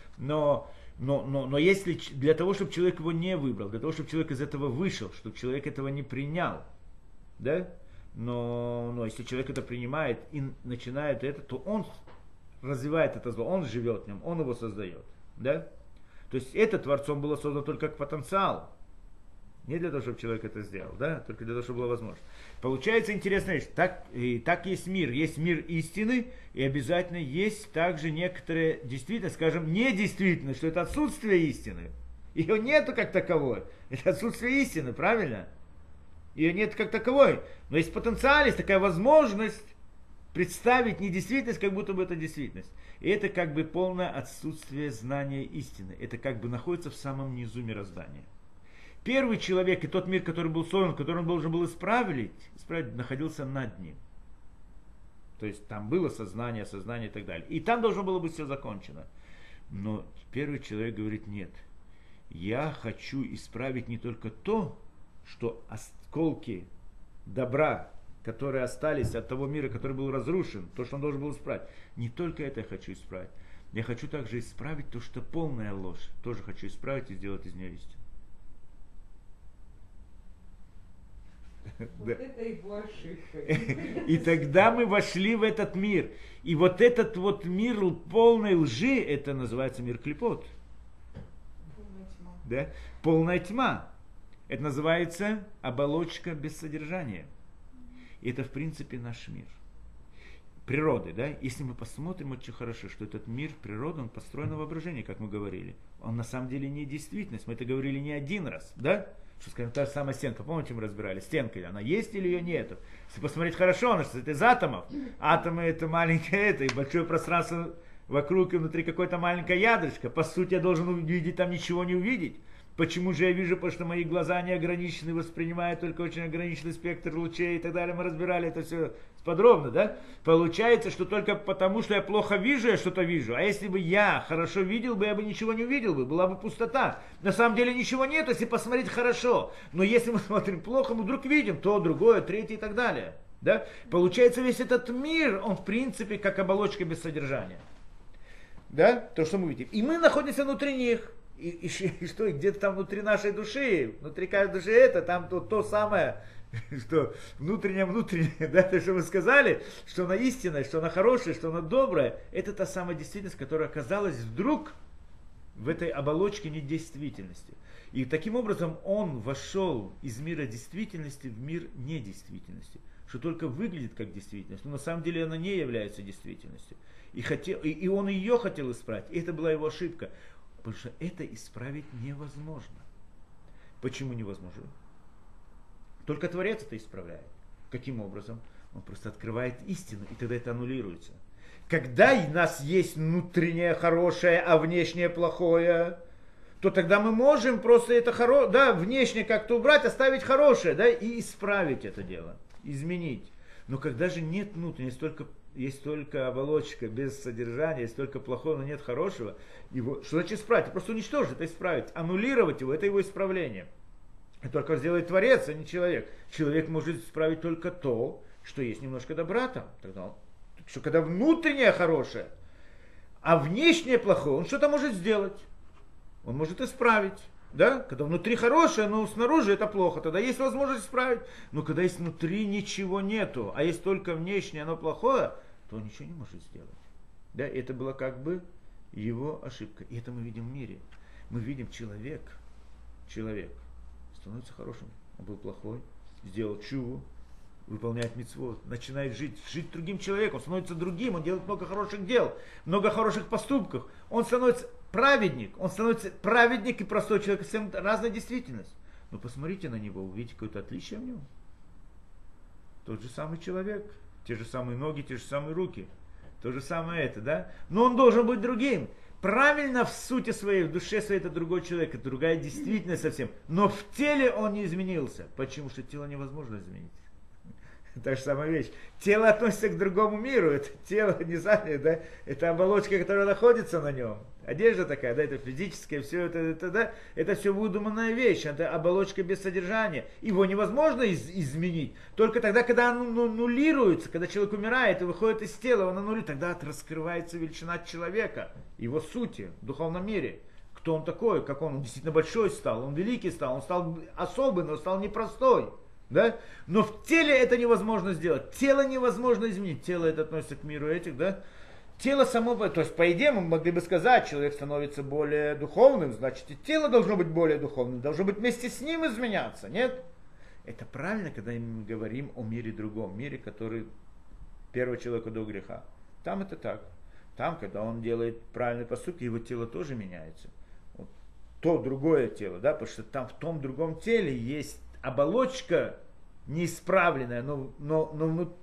Но если для того, чтобы человек его не выбрал, для того, чтобы человек из этого вышел, чтобы человек этого не принял, да? Но если человек это принимает и начинает это, то он развивает это зло, он живет в нем, он его создает, да? То есть это Творцом было создано только как потенциал. Не для того, чтобы человек это сделал, да? Только для того, чтобы была возможность. Получается интересная вещь. Так есть мир истины, и обязательно есть также некоторые действительность, скажем, недействительность, что это отсутствие истины. Ее нету как таковой. Это отсутствие истины, правильно? Ее нет как таковой. Но есть потенциал, есть такая возможность представить недействительность, как будто бы это действительность. И это как бы полное отсутствие знания истины. Это как бы находится в самом низу мироздания. Первый человек и тот мир, который был создан, который он должен был исправить, находился над ним. То есть там было сознание и так далее. И там должно было быть все закончено. Но первый человек говорит: нет, я хочу исправить не только то, что осколки добра, которые остались от того мира, который был разрушен, то, что он должен был исправить. Не только это я хочу исправить. Я хочу также исправить то, что полная ложь. Тоже хочу исправить и сделать из нее истину. Вот это его ошибка. И тогда мы вошли в этот мир. И вот этот вот мир полной лжи, это называется мир клипот. Полная тьма. Да? Полная тьма. Это называется оболочка без содержания. И это, в принципе, наш мир. Природы, да? Если мы посмотрим очень хорошо, что этот мир природы, он построен на воображении, как мы говорили. Он на самом деле не действительность. Мы это говорили не один раз, да? Что, скажем, та же самая стенка, помните, мы разбирали, стенка, она есть или ее нету? Если посмотреть хорошо, она состоит из атомов. Атомы это маленькое это, и большое пространство вокруг, и внутри какое-то маленькое ядрышко. По сути, я должен увидеть там ничего не увидеть. Почему же я вижу? Потому что мои глаза не ограничены, воспринимают только очень ограниченный спектр лучей и так далее. Мы разбирали это все подробно, да? Получается, что только потому, что я плохо вижу, я что-то вижу. А если бы я хорошо видел бы, я бы ничего не увидел бы. Была бы пустота. На самом деле ничего нет, если посмотреть хорошо. Но если мы смотрим плохо, мы вдруг видим то, другое, третье и так далее. Да? Получается, весь этот мир, он в принципе как оболочка без содержания. Да? То, что мы видим. И мы находимся внутри них. И что, и где-то там внутри нашей души, внутри каждой души это, там то самое, что внутреннее, да, то, что мы сказали, что она истинная, что она хорошая, что она добрая, это та самая действительность, которая оказалась вдруг в этой оболочке недействительности. И таким образом он вошел из мира действительности в мир недействительности, что только выглядит как действительность, но на самом деле она не является действительностью. И он ее хотел исправить, и это была его ошибка. Потому что это исправить невозможно. Почему невозможно? Только Творец это исправляет. Каким образом? Он просто открывает истину, и тогда это аннулируется. Когда у нас есть внутреннее хорошее, а внешнее плохое, то тогда мы можем просто это внешнее как-то убрать, оставить хорошее, да, и исправить это дело, изменить. Но когда же нет внутреннего, есть только оболочка без содержания, есть только плохого, но нет хорошего, его, что значит исправить? Просто уничтожить, это исправить. Аннулировать его, это его исправление. Это только сделает Творец, а не человек. Человек может исправить только то, что есть немножко добра там. Что когда внутреннее хорошее, а внешнее плохое, он что-то может сделать. Он может исправить. Да? Когда внутри хорошее, но снаружи это плохо, тогда есть возможность исправить. Но когда есть внутри ничего нету, а есть только внешнее, оно плохое, то он ничего не может сделать. Да? Это была как бы его ошибка. И это мы видим в мире. Мы видим человек становится хорошим. Он был плохой, сделал чуву, выполняет мицвот, начинает жить другим человеком, он становится другим, он делает много хороших дел, много хороших поступков. Он становится праведник и простой человек, совсем разная действительность. Но посмотрите на него, увидите какое-то отличие в нем. Тот же самый человек, те же самые ноги, те же самые руки, то же самое это, да? Но он должен быть другим. Правильно в сути своей, в душе своей это другой человек, это другая действительность совсем. Но в теле он не изменился. Почему? Что тело невозможно изменить. Та же самая вещь. Тело относится к другому миру. Это тело, не знаю, да? Это оболочка, которая находится на нем. Одежда такая, да, это физическое, все это, да, это все выдуманная вещь, это оболочка без содержания. Его невозможно изменить. Только тогда, когда оно нулируется, когда человек умирает и выходит из тела, он аннулирует, тогда раскрывается величина человека, его сути в духовном мире. Кто он такой, как он действительно большой стал, он великий стал, он стал особый, но стал непростой. Да? Но в теле это невозможно сделать. Тело невозможно изменить. Тело это относится к миру этих, да? Тело само, то есть по идее мы могли бы сказать, человек становится более духовным, значит и тело должно быть более духовным, должно быть вместе с ним изменяться, нет? Это правильно, когда мы говорим о мире другом, мире, который первого человека до греха. Там это так. Там, когда он делает правильный поступок, его тело тоже меняется. Вот то другое тело, да, потому что там в том другом теле есть оболочка неисправленная, но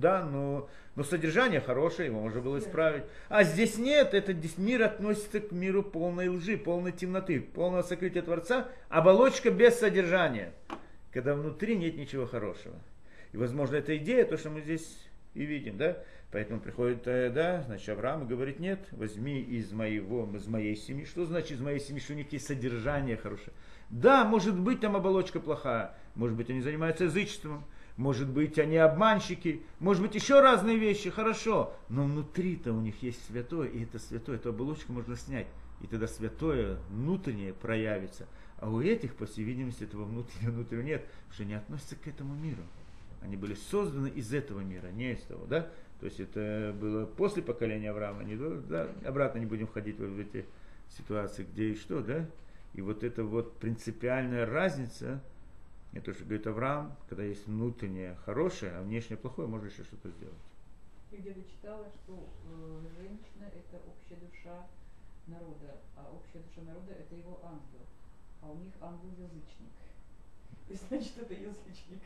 содержание хорошее, его можно было исправить. А здесь нет, здесь мир относится к миру полной лжи, полной темноты, полного сокрытия Творца, оболочка без содержания, когда внутри нет ничего хорошего. И, возможно, эта идея, то, что мы здесь и видим, да, поэтому приходит, да, значит, Авраам и говорит, нет, возьми из моей семьи. Что значит из моей семьи, что у них есть содержание хорошее? Да, может быть, там оболочка плохая, может быть, они занимаются язычеством, может быть, они обманщики, может быть, еще разные вещи, хорошо, но внутри-то у них есть святое, и это святое, эту оболочку можно снять, и тогда святое внутреннее проявится. А у этих, по всей видимости, этого внутреннего нет, потому что они относятся к этому миру. Они были созданы из этого мира, не из того, да? То есть это было после поколения Авраама, да? Обратно не будем входить в эти ситуации, где и что, да? И вот эта вот принципиальная разница, это что говорит Авраам, когда есть внутреннее хорошее, а внешнее плохое, можно еще что-то сделать. Я где-то читала, что женщина это общая душа народа, а общая душа народа это его ангел, а у них ангел язычник. И значит это язычник.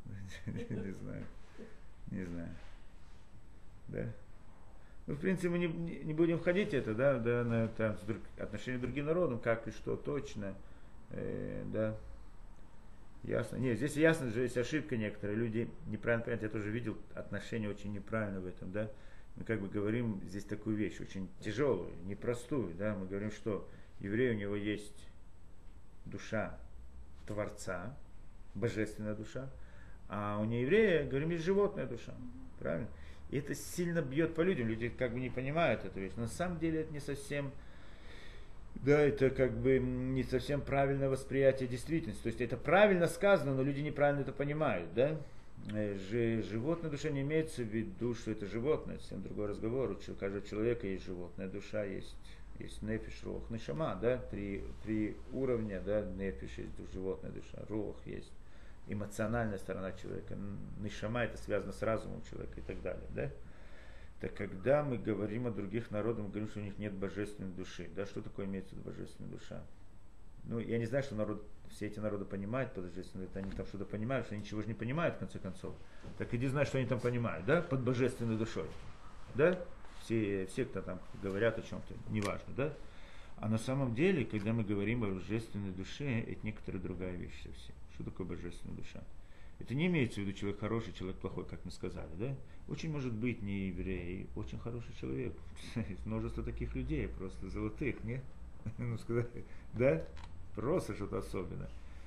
Не знаю. Да. Ну, в принципе, мы не будем входить в это, да, на отношения к другим народам, как и что точно, да. Ясно. Нет, здесь ясно, что есть ошибка некоторые. Люди неправильно понимают, я тоже видел отношения очень неправильно в этом, да. Мы как бы говорим здесь такую вещь, очень тяжелую, непростую, да. Мы говорим, что еврей, у него есть душа Творца, божественная душа, а у нееврея, говорим, есть животная душа, правильно? И это сильно бьет по людям, люди как бы не понимают эту вещь. Но на самом деле это не совсем, да, это как бы не совсем правильное восприятие действительности. То есть это правильно сказано, но люди неправильно это понимают, да. Животная душа не имеется в виду, что это животное, это совсем другой разговор. У каждого человека есть животная душа, есть нефиш, руах, нешама, да, три уровня, да, нефиш есть животная душа, руах есть эмоциональная сторона человека, нешама это связано с разумом человека и так далее, да. Так когда мы говорим о других народах, мы говорим, что у них нет божественной души, да, что такое имеется в виду божественная душа? Ну, я не знаю, что все эти народы понимают под божественной, это они там что-то понимают, что они ничего же не понимают в конце концов. Так иди знай, что они там понимают, да, под божественной душой, да. Все, кто там говорят о чем-то, неважно, да? А на самом деле, когда мы говорим о божественной душе, это некоторая другая вещь совсем. Что такое божественная душа? Это не имеется в виду человек хороший, человек плохой, как мы сказали, да? Очень может быть не еврей, очень хороший человек. Множество таких людей, просто золотых, нет? Ну, сказать, да? Просто что-то особенное.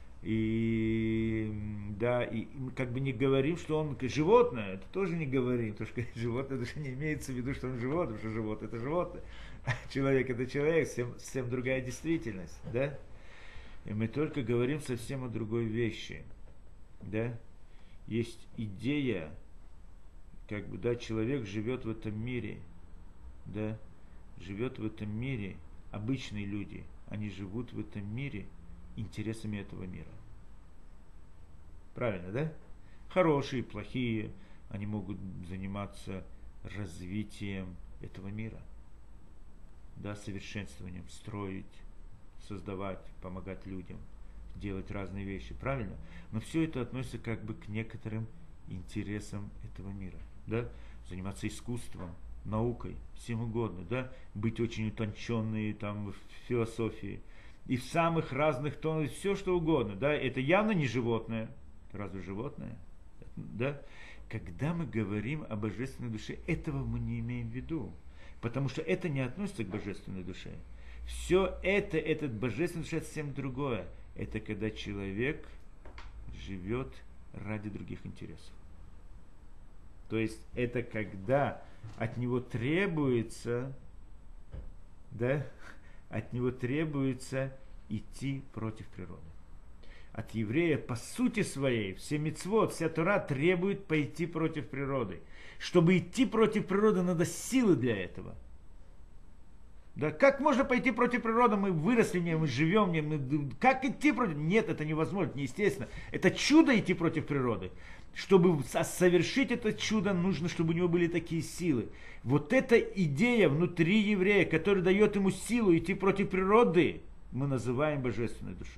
И да, и мы как бы не говорим, что он животное, это тоже не говорим, потому что животное даже не имеется в виду, что он животное, потому что животное это животное, а человек это человек, совсем другая действительность, да? И мы только говорим совсем о другой вещи, да? Есть идея, как бы, да, человек живет в этом мире, да? Живет в этом мире, обычные люди, они живут в этом мире интересами этого мира. Правильно, да? хорошие, плохие, они могут заниматься развитием этого мира, да, совершенствованием, строить, создавать, помогать людям, делать разные вещи, правильно? Но все это относится как бы к некоторым интересам этого мира, да, заниматься искусством, наукой, всем угодно, да, быть очень утонченной там в философии и в самых разных тонах, все что угодно, да, это явно не животное, разве животное, да? Когда мы говорим о божественной душе, этого мы не имеем в виду, потому что это не относится к божественной душе. Все это, этот божественная душа, совсем другое. Это когда человек живет ради других интересов. То есть это когда от него требуется, да, от него требуется идти против природы. От еврея по сути своей, все мицвот, вся Тора требует пойти против природы. Чтобы идти против природы, надо силы для этого. Да, как можно пойти против природы? Мы выросли в ней, мы живем в ней. Как идти против? Нет, это невозможно, это неестественно. Это чудо идти против природы. Чтобы совершить это чудо, нужно, чтобы у него были такие силы. Вот эта идея внутри еврея, которая дает ему силу идти против природы, мы называем божественной душой.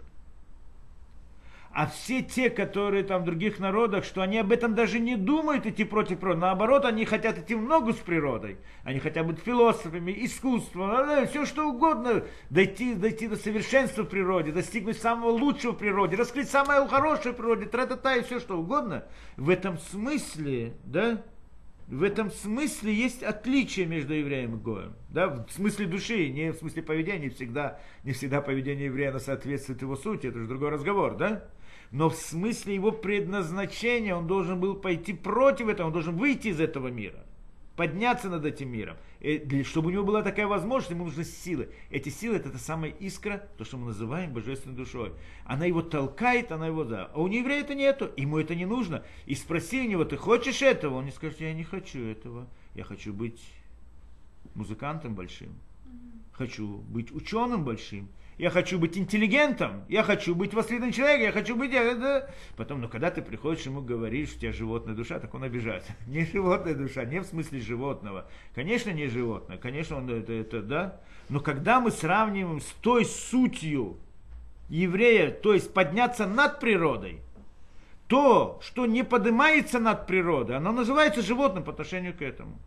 А все те, которые там в других народах, что они об этом даже не думают идти против природы. Наоборот, они хотят идти в ногу с природой. Они хотят быть философами, искусством, все что угодно. Дойти до совершенства в природе, достигнуть самого лучшего в природе, раскрыть самое хорошее в природе, тра-та-та и все что угодно. В этом смысле, да, в этом смысле есть отличие между евреем и гоем. Да, в смысле души, не в смысле поведения. Не всегда поведение еврея соответствует его сути, это же другой разговор, да? Но в смысле его предназначения он должен был пойти против этого, он должен выйти из этого мира, подняться над этим миром. И чтобы у него была такая возможность, ему нужны силы. Эти силы — это та самая искра, то, что мы называем божественной душой. Она его толкает, она его, да. А у еврея это нету, ему это не нужно. И спроси у него: ты хочешь этого? Он не скажет: я не хочу этого. Я хочу быть музыкантом большим. Хочу быть ученым большим. Я хочу быть интеллигентом, я хочу быть воспитанным человеком, я хочу быть... Да. Потом, когда ты приходишь, ему говоришь, что у тебя животная душа, так он обижается. Не животная душа, не в смысле животного. Конечно, не животное, конечно, он это, да. Но когда мы сравниваем с той сутью еврея, то есть подняться над природой, то, что не поднимается над природой, оно называется животным по отношению к этому.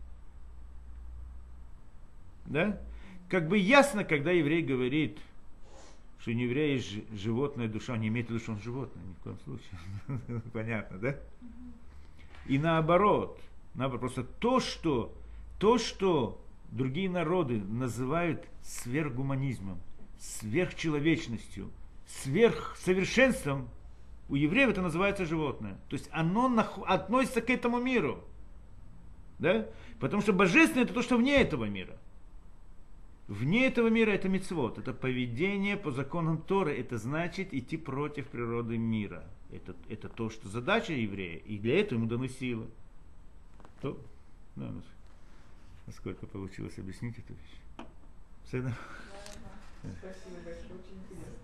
Да? Как бы ясно, когда еврей говорит, что у еврея есть животная душа, он не имеет в виду, что он животное, ни в коем случае. Понятно, да? И наоборот, просто то, что другие народы называют сверхгуманизмом, сверхчеловечностью, сверхсовершенством, у евреев это называется животное. То есть оно относится к этому миру. Да? Потому что божественное — это то, что вне этого мира. Вне этого мира это мицвот, это поведение по законам Торы, это значит идти против природы мира. Это то, что задача еврея, и для этого ему даны силы. Насколько получилось объяснить эту вещь? Спасибо большое, очень интересно.